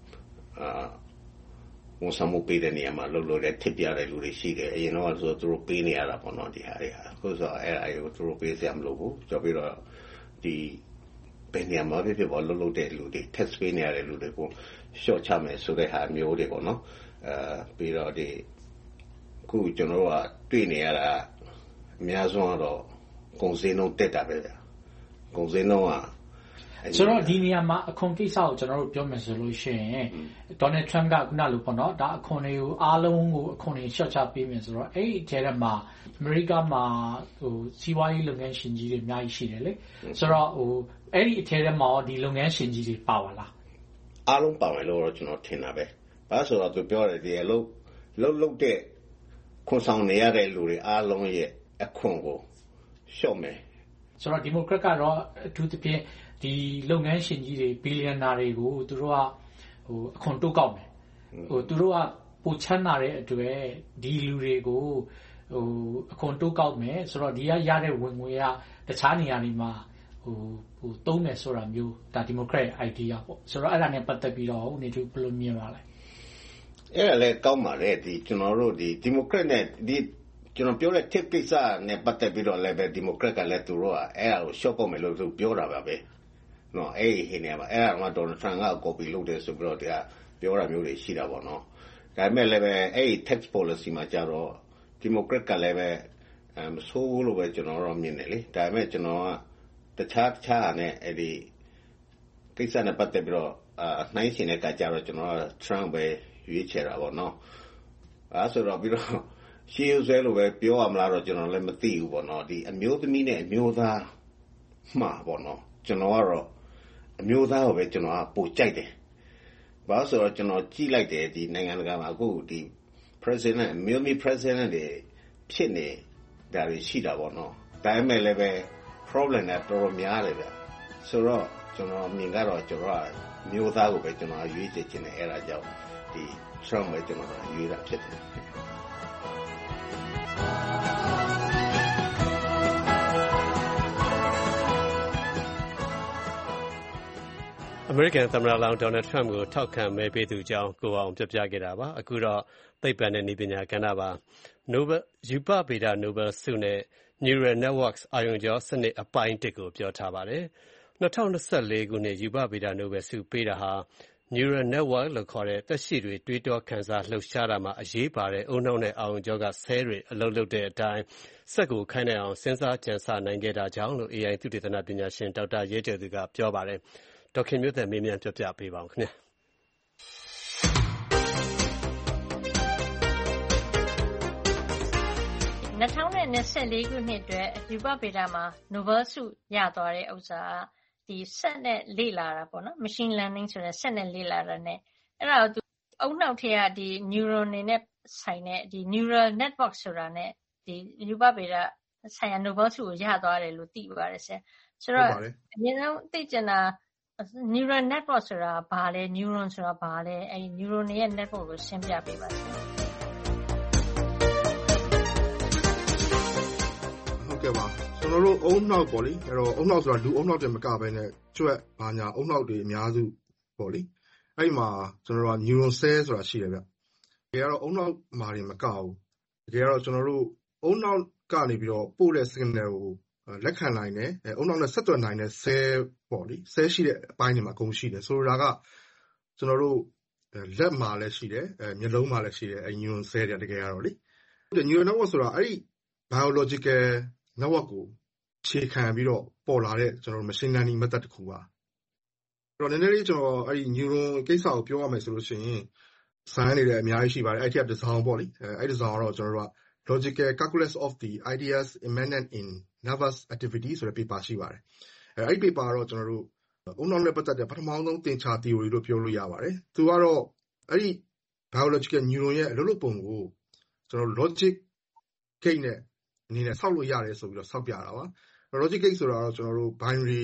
ဝန်ဆောင်မှုပေးတဲ့နေရာမှာလို့တဲ့ tip ရတဲ့လူတွေရှိတယ်အရင်တော့ဆိုသူတို့ပေးနေရတာပေါ့နော်ဒီဟာတွေအခုဆိုအဲ့အရာကိုသူတို့ပေးစရာမလိုဘူးကြောက်ပြီးတော့ဒီဘယ်နေရာမှာဖြစ်ပေါ်လို့တဲ့လူတွေ tax ပေးနေရတဲ့လူတွေကို short ချမယ်ဆိုတဲ့ဟာမျိုးတွေပေါ့နော်ပြီးတော့ဒီခုကျွန်တော်တို့ကတွေ့နေရတာအများဆုံးကတော့ကုန်စည်နှုန်းတက်တာပဲဗျကုန်စည်နှုန်းကဆိုတော့ဒီနေရာမှာအခွန်ကိစ္စကိုကျွန်တော်တို့ပြောမယ်ဆိုလို့ရှိရင်ဒေါ်နယ်ထရမ့်ကခုနလိုပေါ့နော်ဒါအခွန်တွေကိုအားလုံးကိုအခွန်တွေရှော့ချပေးမယ်ဆိုတော့အဲ့ဒီထဲမှာအမေရိကမှာစီးပွားရေးလုပ်ငန်းရှင်ကြီးတွေအများကြီးရှိတယ်လေဆိုတော့အဲ့ဒီအထဲမှာဒီလုပ်ငန်းရှင်ကြီးတွေပါပါလားအားလုံးပါမယ်လို့တော့ကျွန်တော်ထင်တာပဲဘာဆိုတော့သူပြောတယ်ဒီလုတ်တဲ့ခွန်ဆောင်နေရတဲ့လူတွေအားလုံးရဲ့အခွန်ကိုရှော့မယ်ဆိုတော့ဒီမိုကရက်ကတော့အထူးသဖြင့်ဒီလုပ်ငန်းရှင်ကြီးတွေဘီလီယံနာတွေကိုသူတို့ကအခွန်တိုးကောက်မယ်သူတို့ကပိုချမ်းသာတဲ့အတွက်ဒီလူတွေကိုအခွန်တိုးကောက်မယ်ဆိုတော့ဒီကရတဲ့ဝင်ငွေကတခြားနေရာတွေမှာသုံးမယ်ဆိုတာမျိုးဒါဒီမိုကရက် idea ပေါ့ဆိုတော့အဲ့ဒါနဲ့ပတ်သက်ပြီးတော့ဦးနေသူဘယ်လိုမြင်ပါလဲအဲ့ဒါလည်းကောင်းပါလေဒီကျွန်တော်တို့ဒီမိုကရက်နဲ့ဒီကျွန်တော်ပြောတဲ့ tip ကိစ္စနဲ့ပတ်သက်ပြီးတော့လည်းပဲဒီမိုကရက်ကလည်းသူတို့ကအဲ့ဒါကို short ကောက်မယ်လို့သူပြောတာပါပဲနော်အဲ့ဒီနေရာမှာအဲ့ဒါကဒေါ်နယ်ထရမ့်က copy လုပ်တယ်ဆိုပြီးတော့တရားပြောတာမျိုးတွေရှိတာပေါ့နော်ဒါပေမဲ့လည်းပဲအဲ့ဒီ tax policy မှာကြတော့ဒီမိုကရက်ကလည်းပဲမဆိုးဘူးလို့ပဲကျွန်တော်တို့မြင်တယ်လေဒါပေမဲ့ကျွန်တော်ကတခြားနဲ့အဲ့ဒီကိစ္စနဲ့ပတ်သက်ပြီးတော့နှိုင်းရှင်တဲ့ကကြတော့ကျွန်တော်က Trump ပဲရွေးချယ်တာပေါ့နော်အဲဆိုတော့ပြီးတော့ရှေးဆွဲလို့ပဲပြောရမလားတော့ကျွန်တော်လည်းမသိဘူးပေါ့နော်ဒီအမျိုးသမီးနဲ့အမျိုးသားမှာပေါ့နော်ကျွန်တော်ကတော့အမျိုးသားကိုပဲကျွန်တော်ကပိုကြိုက်တယ်ဘာဆိုတော့ကျွန်တော်ကြည့်လိုက်တယ်ဒီနိုင်ငံတကာမှာအခုဒီ president မြို့မီ president တွေဖြစ်နေတာတွေရှိတာပေါ့နော်ဒါပေမဲ့လည်းပဲ problem နဲ့တော်တော်များတယ်ဗျဆိုတော့ကျွန်တော်မြင်ကတော့ကျွန်တော်ကမျိုးသားကိုပဲကျွန်တော်ရွေးချယ်ခြင်းနဲ့အဲ့ဒါကြောင့်ဒီ Trump ပဲကျွန်တော်ရွေးတာဖြစ်တယ်အမေရိကန်သမ္မတလောင်းဒေါ်နယ်ထရမ့်ကိုထောက်ခံမဲပေးသူကြောင်းကိုအောင်ပြပြခဲ့တာပါအခုတော့သိပ္ပံနဲ့နည်းပညာကဏ္ဍပါရူပဗေဒနိုဘယ်ဆုနဲ့ Neural Networks အာရုံကြောစနစ်အပိုင်း1ကိုပြောထားပါတယ်2024ခုနှစ်ရူပဗေဒနိုဘယ်ဆုပေးတာဟာ Neural Network လို့ခေါ်တဲ့သက်ရှိတွေတွေးတောခံစားလှုပ်ရှားတာမှာအရေးပါတဲ့ဦးနှောက်နဲ့အာရုံကြောကဆဲတွေအလုပ်လုပ်တဲ့အတိုင်းစက်ကိုခိုင်းနိုင်အောင်စဉ်းစားကြံစနိုင်ခဲ့တာကြောင့်လို့ AI သုတေသနပညာရှင်ဒေါက်တာရဲကျော်သူကပြောပါတယ်ဒေါခင်မျိုးသက်မေးမြန်းပြပြပေးပါဦးခင်ဗျာ 2024ခုနှစ်အတွက်ရူပဗေဒမှာနိုဘယ်ဆုရသွားတဲ့ဥစ္စာကဒီစက်နဲ့လေ့လာတာပေါ့နော် machine learning ဆိုတဲ့စက်နဲ့လေ့လာတာ ਨੇ အဲ့ဒါကိုအုံနောက်ထဲကဒီ neuron တွေနဲ့ဆိုင်တဲ့ဒီ neural network ဆိုတာ ਨੇ ဒီရူပဗေဒဆိုင်ရာနိုဘယ်ဆုကိုရသွားတယ်လို့သိပါတယ်ဆရာဆိုတော့အရင်ဆုံးသိချင်တာneural network ဆိုတာဘာလဲ neuron ဆိုတာဘာလဲအဲ့ဒီ neuron တွေရဲ့ network ကိုရှင်းပြပေးပါဆရာဟုတ်ကဲ့ပါကျွန်တော်တို့အုံနောက်ပေါ့လေအဲ့တော့အုံနောက်ဆိုတာလူအုံနောက်တွေမကဘဲနဲ့ကျွတ်ဘာညာအုံနောက်တွေအများစုပေါ့လေအဲ့ဒီမှာကျွန်တော်တို့က neuron cell ဆိုတာရှိတယ်ဗျတကယ်ကတော့အုံနောက်မှာတွေမကဘူးတကယ်ကတော့ကျွန်တော်တို့အုံနောက်ကနေပြီးတော့ပို့တဲ့ signal ကိုလက်ခံနိုင်တယ်အုံနောက်နဲ့ဆက်သွယ်နိုင်တဲ့ cell ပေါ့လေ cell ရှိတဲ့အပိုင်းတွေမှာအကုန်ရှိတယ်ဆိုတော့ဒါကကျွန်တော်တို့လက်မှာလည်းရှိတယ်မျက်လုံးမှာလည်းရှိတယ်အဲ neuron cell တွေတကယ်ကတော့လေ neural network ဆိုတာအဲ့ဒီ biological network ကိုခြေခံပြီးတော့ပေါ်လာတဲ့ကျွန်တော်တို့ machine learning method တစ်ခုပါအဲ့တော့နည်းနည်းလေးကျွန်တော်အဲ့ဒီ neuron ကိစ္စကိုပြောရမယ်ဆိုလို့ရှိရင်ဆိုင်းနေတယ်အများကြီးရှိပါတယ်အဲ့ဒီတစ်စောင်းပေါ့လေအဲ့ဒီတစ်စောင်းကတော့ကျွန်တော်တို့ကlogical calculus of the ideas immanent in nervous activity ဆိုတဲ့ paper ရှိပါတယ်အဲ့ဒီ paper ကတော့ကျွန်တော်တို့အုံနောက်နဲ့ပတ်သက်တဲ့ပထမဆုံးသင်္ချာ theory လို့ပြောလို့ရပါတယ်သူကတော့အဲ့ဒီ biological neuron ရဲ့အလုပ်လုပ်ပုံကိုကျွန်တော်တို့ logic gate နဲ့အနေနဲ့ဆောက်လို့ရတယ်ဆိုပြီးတော့ဆောက်ပြတာပါ logic gate ဆိုတာတော့ကျွန်တော်တို့ binary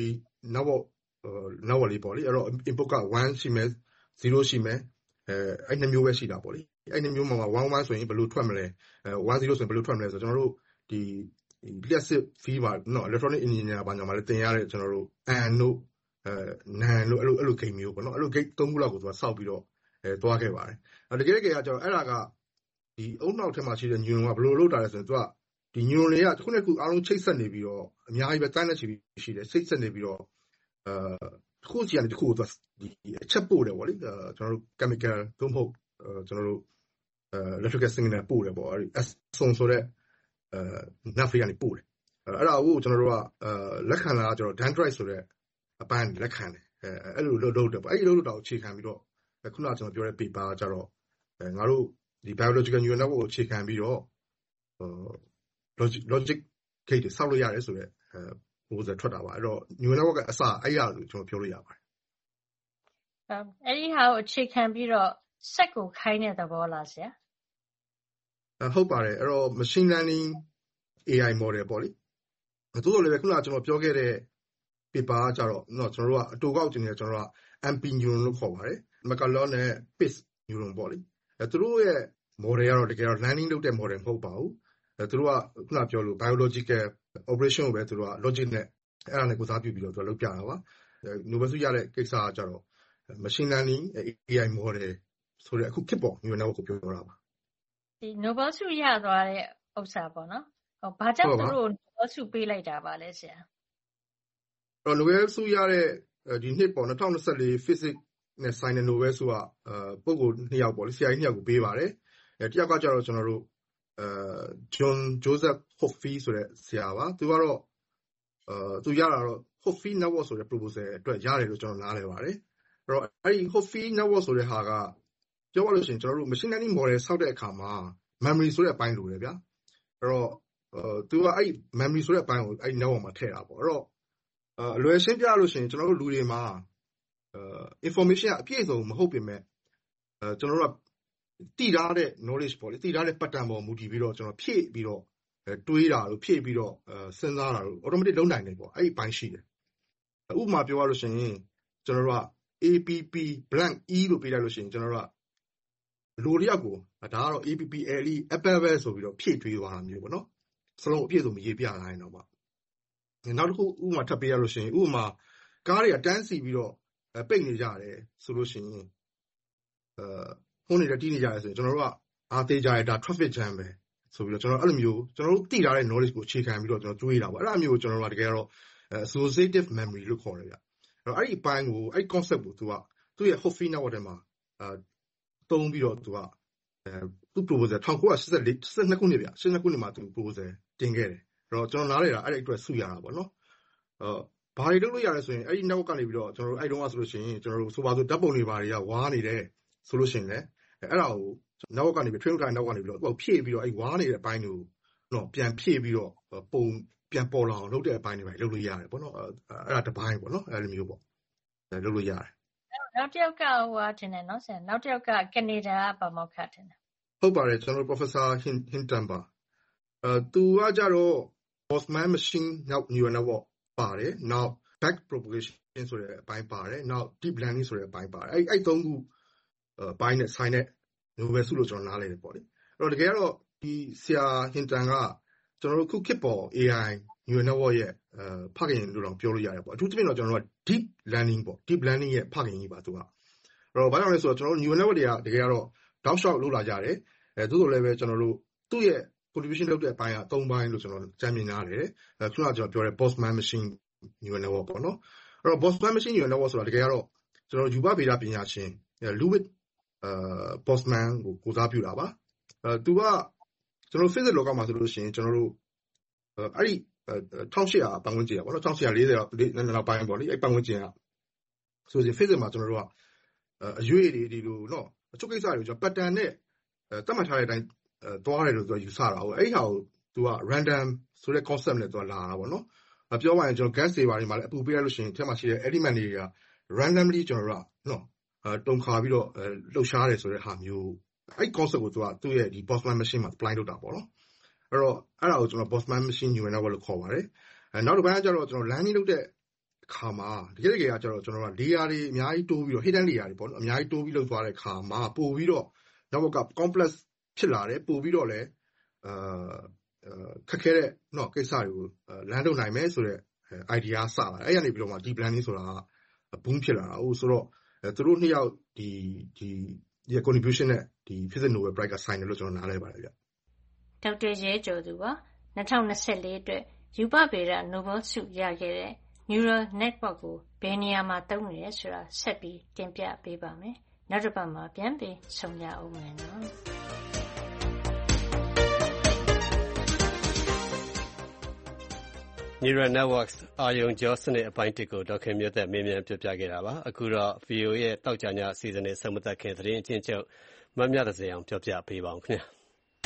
network လေးပေါ့လေအဲ့တော့ input က1ရှိမယ်0ရှိမယ်အဲ့နှစ်မျိုးပဲရှိတာပေါ့လေအဲ့နှစ်မျိုးမှာ1ဆိုရင်ဘယ်လိုထွက်မလဲ10ဆိုရင်ဘယ်လိုထွက်မလဲဆိုတော့ကျွန်တော်တို့ဒီလျှက်စစ် field မှာနော် electronic engineer ဘာညာမှာလည်းသင်ရတဲ့ကျွန်တော်တို့ and တို့ nan တို့အဲ့လို gate မျိုးပေါ့နော်အဲ့လို gate 3ခုလောက်ကိုသူကစောက်ပြီးတော့သွားခဲ့ပါတယ်တကယ်ကကျွန်တော်အဲ့ဒါကဒီအုံနောက်ထဲမှာရှိတဲ့ neuron ကဘယ်လိုလုပ်တာလဲဆိုရင်သူကဒီ neuron တွေကတစ်ခုနဲ့တစ်ခုအားလုံးချိတ်ဆက်နေပြီးတော့အများကြီးပဲတိုင်းနဲ့ချီပြီးရှိတယ်ချိတ်ဆက်နေပြီးတော့တစ်ခုစီကနေတစ်ခုကိုသူဒီအချက်ပို့တယ်ပေါ့လေကျွန်တော်တို့ chemical သို့မဟုတ်ကျွန်တော်တို့electrical signal ပို့တယ်ပေါ့အဲ့ဒီ axon ဆိုတဲ့nerve ကနေပို့တယ်အဲ့ဒါကိုကျွန်တော်တို့ကလက်ခံလာကျွန်တော် dendrite ဆိုတဲ့အပိုင်းလက်ခံတယ်အဲ့လိုလုပ်တယ်ပေါ့အဲ့ဒီလုပ်တာကိုအခြေခံပြီးတော့ခုနကကျွန်တော်ပြောတဲ့ paper ကကြတော့ငါတို့ဒီ biological neural network ကိုအခြေခံပြီးတော့logic gate တွေဆောက်လို့ရတယ်ဆိုတော့ပုံစံထွက်တာပါအဲ့တော့ neural network ကအစအဲ့ရလို့ကျွန်တော်ပြောလို့ရပါတယ်အဲ့ဒီဟာကိုအခြေခံပြီးတော့စက်ကိုခိုင်းတဲ့သဘောလားဆရာဟုတ်ပါတယ်အဲ့တော့ machine learning AI model ပေါ့လေသို့တော်လည်းပဲခုနကကျွန်တော်ပြောခဲ့တဲ့ paper ကကြတော့နော်ကျွန်တော်တို့ကအတူကောက်တင်နေကျွန်တော်တို့က MP neuron လို့ခေါ်ပါတယ် Macalon နဲ့ Piss neuron ပေါ့လေသူတို့ရဲ့ model ကတော့တကယ်တော့ learning လုပ်တဲ့ model မဟုတ်ပါဘူးသူတို့ကခုနပြောလို့ biological operation ကိုပဲသူတို့က logic နဲ့အဲ့ဒါနဲ့ကိုစားပြုပြီးတော့သူကလုပ်ပြတာပါ Nobel ဆုရတဲ့ကိစ္စကကြတော့ machine learning AI model ဆိုတဲ့အခုခေတ်ပေါ် neural network ကိုပြောတာပါဒီ Nobel ဆုရသွားတဲ့ဥစ္စာပေါ့နော်ဘာကြောင့်သူတို့ Nobel ဆုပေးလိုက်တာပါလဲဆရာအဲ့တော့ Nobel ဆုရတဲ့ဒီနှစ်ပေါ်2024 physics နဲ့ဆိုင်တဲ့ Nobel ဆုကပုဂ္ဂိုလ်2ယောက်ပေါ့လေဆရာကြီး2ယောက်ကိုပေးပါတယ်တယောက်ကကြတော့ကျွန်တော်တို့John Joseph Hoffey ဆိုတဲ့ဆရာပါသူကတော့သူရတာတော့ Hoffey network ဆိုတဲ့ proposal အတွက်ရတယ်လို့ကျွန်တော်နားလည်ပါတယ်အဲ့တော့အဲ့ဒီ Hoffey network ဆိုတဲ့ဟာကပြောရလို့ရှိရင်ကျွန်တော်တို့ machine learning model ဆောက်တဲ့အခါမှာ memory ဆိုတဲ့အပိုင်းလိုတယ်ဗျာအဲ့တော့သူကအဲ့ memory ဆိုတဲ့အပိုင်းကိုအဲ့ network မှာထည့်တာပေါ့အဲ့တော့အလွယ်ရှင်းပြလို့ရှိရင်ကျွန်တော်တို့လူတွေမှာinformation ကအပြည့်စုံမဟုတ်ပြင်မဲ့ကျွန်တော်တို့ကတည်ထားတဲ့ knowledge ပေါ့လေတည်ထားတဲ့ pattern ပေါ်မူတည်ပြီးတော့ကျွန်တော်ဖြည့်ပြီးတော့ တွေးတာလို့ဖြည့်ပြီးတော့စဉ်းစားတာလို့ automatic လုပ်နိုင်တယ်ပေါ့အဲ့ဒီဘိုင်းရှိတယ်ဥပမာပြောရလို့ရှိရင်ကျွန်တော်တို့က APP blank E လို့ပေးလိုက်လို့ရှိရင်ကျွန်တော်တို့ကလူတယောက်ကိုဒါကတော့ APPLE Apple ပဲဆိုပြီးတော့ဖြည့်တွေးသွားတာမျိုးပေါ့နော်စလုံးအပြည့်စုံမရေးပြလာရင်တော့ပေါ့နောက်တစ်ခုဥပမာထပ်ပေးရလို့ရှိရင်ဥပမာကားတွေကတန်းစီပြီးတော့ပိတ်နေကြတယ်ဆိုလို့ရှိရင်ဟိုနေတဲ့တီးနေကြတယ်ဆိုရင်ကျွန်တော်တို့ကအားသေးကြရတာ traffic jam ပဲဆိုပြီးတော့ကျွန်တော်အဲ့လိုမျိုးကျွန်တော်တို့သိထားတဲ့ knowledge ကိုအခြေခံပြီးတော့ကျွန်တော်တွေးတာပေါ့အဲ့ဒါမျိုးကိုကျွန်တော်တို့ကတကယ်တော့ associative memory လို့ခေါ်တယ်ဗျအဲ့ဒီအပိုင်းကိုအဲ့ concept ကိုသူ့ရဲ့ Hopfi network ထဲမှာသုံးပြီးတော့သူ proposal 1982ခုနှစ်ဗျ82ခုနှစ်မှာသူ proposal တင်ခဲ့တယ်အဲ့တော့ကျွန်တော်နားလည်တာအဲ့ဒီအတွက်စုရတာပေါ့နော်ဘာတွေလုပ်လို့ရလဲဆိုရင်အဲ့ဒီ network ကနေပြီးတော့ကျွန်တော်တို့အဲ့တုန်းကဆိုလို့ရှိရင်ကျွန်တော်တို့ဆိုပါစို့ဓာတ်ပုံတွေဘာတွေကဝါးနေတယ်ဆိုလို့ရှိရင်လည်းအဲ့ဒါကို network ကနေပြီး train ကနေ network ကနေပြီးတော့သူ့ဖြည့်ပြီးတော့အဲ့ဝါးနေတဲ့အပိုင်းကိုတော့ပြန်ဖြည့်ပြီးတော့ပုံပြန်ပေါ်လာအောင်လုပ်တဲ့အပိုင်းတွေပဲလုပ်လို့ရတယ်ပေါ့နော်အဲ့ဒါတစ်ပိုင်းပေါ့နော်အဲ့လိုမျိုးပေါ့လုပ်လို့ရတယ်နောက်တစ်ယောက်ကတင်တယ်နော်ဆရာနောက်တစ်ယောက်ကကနေဒါကပါမောက္ခတင်တယ်ဟုတ်ပါတယ်ကျွန်တော် Professor Hinton ပါသူကကြတော့ Boltzmann machine neural network ပါတယ်နောက် back propagation ဆိုတဲ့အပိုင်းပါတယ်နောက် deep learning ဆိုတဲ့အပိုင်းပါတယ်အဲ့သုံးခုပိုင်းနဲ့ဆိုင်တဲ့ Nobel ဆုလို့ကျွန်တော်နားလည်တယ်ပေါ့လေအဲ့တော့တကယ်တော့ဒီဆရာ Hinton ကကျွန်တော်တို့ခုခေတ်ပေါ် AI neural network ရဲ့ဖခင်လို့တော့ပြောလို့ရတယ်ပေါ့အထူးသဖြင့်တော့ကျွန်တော်တို့က deep learning ပေါ့ deep learning ရဲ့ဖခင်ကြီးပါသူကအဲ့တော့ဘာကြောင့်လဲဆိုတော့ကျွန်တော်တို့ neural network တွေကတကယ်ကတော့တောက်လျှောက်လုပ်လာကြတယ်သို့တော်လည်းပဲကျွန်တော်တို့သူ့ရဲ့ contribution လုပ်တဲ့အပိုင်းက3ပိုင်းလို့ကျွန်တော်ကြံမြင်ထားတယ်ခုနကကျွန်တော်ပြောတဲ့ Boltzmann machine neural network ပေါ့နော်အဲ့တော့ Boltzmann machine neural network ဆိုတာတကယ်ကတော့ကျွန်တော်ယူဘဗေဒပညာရှင် Ludwig Boltzmann ကိုစားပြုတာပါသူကကျွန်တော် physics လောကမှာဆိုလို့ရှိရင်ကျွန်တော်တို့အဲ့ဒီ1800ပတ်ဝန်းကျင်อ่ะပေါ့နော်1840နောက်ပိုင်းပေါ့လေအဲ့ပတ်ဝန်းကျင်อ่ะဆိုရင် physics မှာကျွန်တော်တို့ကအရွေ့တွေဒီလိုเนาะအချုပ်ကိစ္စတွေကိုကျွန်တော် pattern နဲ့သတ်မှတ်ထားတဲ့အတိုင်းသွားတယ်လို့သူကယူဆတာဟုတ်အဲ့ဟာကိုသူက random ဆိုတဲ့ concept နဲ့သူကလာတာပေါ့နော်ပြောရရင်ကျွန်တော် gas တွေပါတယ်မှာလည်းအပူပေးရလို့ရှိရင်အထက်မှာရှိတဲ့ element တွေက randomly ကျွန်တော်တို့ကเนาะတုံခါပြီးတော့လှုပ်ရှားတယ်ဆိုတဲ့ဟာမျိုးအဲ့ concept ကိုသူ့ရဲ့ဒီ Boltzmann machine မှာ apply လုပ်တာပေါ့နော်အဲ့တော့အဲ့ဒါကိုကျွန်တော် Boltzmann machine neural network လို့ခေါ်ပါတယ်နောက်တစ်ပိုင်းကကျတော့ကျွန်တော် learning လုပ်တဲ့အခါမှာတကယ်ကကျတော့ကျွန်တော်က layer တွေအများကြီးတိုးပြီးတော့ hidden layer တွေပေါ့နော်အများကြီးတိုးပြီးလုပ်သွားတဲ့အခါမှာပို့ပြီးတော့ network က complex ဖြစ်လာတယ်ပို့ပြီးတော့လည်းခက်ခဲတဲ့เนาะကိစ္စတွေကို learn လုပ်နိုင်မယ်ဆိုတဲ့ idea စလာတယ်အဲ့ကနေပြီးတော့မှ deep learning ဆိုတာက boom ဖြစ်လာတာဟုတ်ဆိုတော့သူတို့နှစ်ယောက်ဒီ contribution နဲ့ဒီ physics Nobel Prize ကဆိုင်တယ်လို့ကျွန်တော်နားလည်ပါတယ်ဗျဒေါက်တာရဲကျော်သူပါ2024အတွက်ယူပဗေဒ Nobel ဆုရခဲ့တဲ့ neural network ကိုဘယ်နေရာမှာသုံးနေလဲဆိုတာဆက်ပြီးတင်ပြပေးပါမယ်နောက်တစ်ပတ်မှာပြန်ပြီးဆုံကြအောင်မယ်နော် Neural networks အာရုံကြောစနစ်အပိုင်း1ကိုဒေါက်ခင်မျိုးသက်မေးမြန်းပြပြခဲ့တာပါအခုတော့ VOA ရဲ့တောက်ကြညအစီအစဉ်နဲ့ဆက်မသက်ခင်သတင်းအချင်းချုပ်မမြတ်စေအောင်ပြောပြပေးပါအောင်ခင်ဗျာ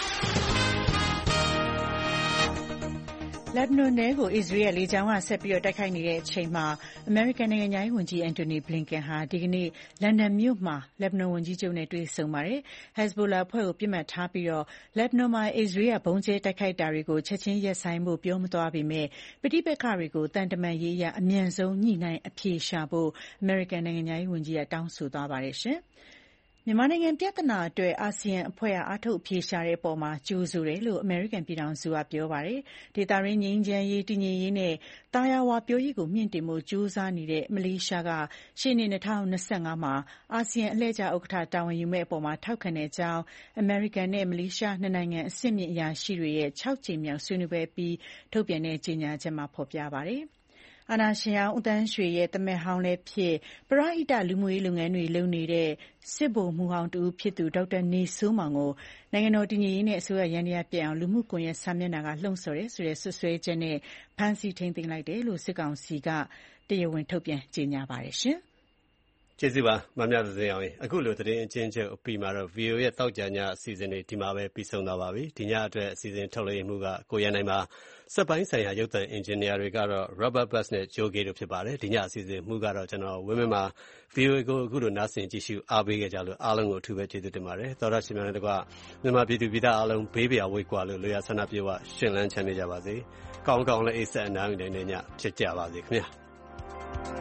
လက်ဘနွန်နယ်ကိုအစ္စရေးလေကြောင်းကဆက်ပြီးတိုက်ခိုက်နေတဲ့အချိန်မှာအမေရိကန်နိုင်ငံသားဝန်ကြီးအန်တိုနီဘလင်ကန်ဟာဒီကနေ့လန်ဒန်မြို့မှာလက်ဘနွန်ဝန်ကြီးချုပ်နဲ့တွေ့ဆုံပါတယ်။ Hezbollah အဖွဲ့ကိုပြစ်မှတ်ထားပြီးလက်ဘနွန်မှာအစ္စရေးကဘုံကျဲတိုက်ခိုက်တာတွေကိုချက်ချင်းရပ်ဆိုင်းဖို့ပြောမသွားပေမဲ့ပဋိပက္ခတွေကိုတန်တမာရေးအရအမြန်ဆုံးညှိနှိုင်းအဖြေရှာဖို့အမေရိကန်နိုင်ငံသားဝန်ကြီးကတောင်းဆိုသွားပါတယ်ရှင်။မြန်မာနိုင်ငံပြဿနာအတွက်အာဆီယံအဖွဲ့ကအားထုတ်အဖြေရှာတဲ့အပေါ်ကြိုဆိုတယ်လို့အမေရိကန်ပြည်ထောင်စုကပြောပါတယ်။ဒေသတွင်းငြိမ်းချမ်းရေးတည်ငြိမ်ရေးနဲ့သာယာဝပြောရေးကိုမြှင့်တင်ဖို့ကြိုးစားနေတဲ့မလေးရှားကရှေ့နှစ်2025မှာအာဆီယံအလှည့်ကျဥက္ကဋ္ဌတာဝန်ယူမယ့်အပေါ်ထောက်ခံတဲ့အကြောင်းအမေရိကန်နဲ့မလေးရှားနှစ်နိုင်ငံအဆင့်မြင့်အရာရှိတွေရဲ့6ကြိမ်မြောက်ဆွေးနွေးပွဲအပြီးထုတ်ပြန်တဲ့ကြေညာချက်မှာဖော်ပြပါတယ်။အာဏာရှင်ဟောင်းဦးသန်းရွှေရဲ့သမက်ဟောင်းလည်းဖြစ်ပရဟိတလူမှုရေးလုပ်ငန်းတွေလုပ်နေတဲ့စစ်ဗိုလ်မှူးဟောင်းတဦးဖြစ်သူဒေါက်တာနေစိုးမောင်ကိုနိုင်ငံတော်တည်ငြိမ်ရေးနဲ့အစိုးရယန္တရားပြတ်အောင်လူမှုကွန်ရက်စာမျက်နှာကလှုံ့ဆော်တယ်ဆိုတဲ့စွပ်စွဲချက်နဲ့ဖမ်းဆီးထိန်းသိမ်းလိုက်တယ်လို့စစ်ကောင်စီကတရားဝင်ထုတ်ပြန်ကြေညာပါတယ်ရှင်။ကျေးဇူးပါမမြတ်စေအောင်အခုလိုသတင်းအချင်းချုပ်ပြီးမှတော့ VOA ရဲ့တောက်ကြညအစီအစဉ်တွေဒီမှာပဲပြီးဆုံးသွားပါပြီဒီညအတွက်အစီအစဉ်ထုတ်လွှင့်မှုကကိုရန်နိုင်ပါစက်ပိုင်းဆိုင်ရာရုပ်သံအင်ဂျင်နီယာတွေကတော့ Robert Bus နဲ့ Joe Gay တို့ဖြစ်ပါတယ်ဒီညအစီအစဉ်မှုကတော့ကျွန်တော်ဝင်းမင်းမှာ VOA ကိုအခုလိုနားဆင်ကြည့်ရှုအားပေးခဲ့ကြလို့အားလုံးကိုအထူးပဲကျေးဇူးတင်ပါတယ်သောရရှင်များတို့ကမြန်မာပြည်သူပြည်သားအားလုံးဘေးပရာဝေးကွာလို့လိုရာဆန္ဒပြေဝရှင်လန်းချမ်းမြေ့ကြပါစေကောင်းကောင်းလည်းအိပ်ဆက်အနားယူနိုင်တဲ့ညဖြစ်ကြပါစေခင်ဗျာ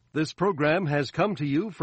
This program has come to you from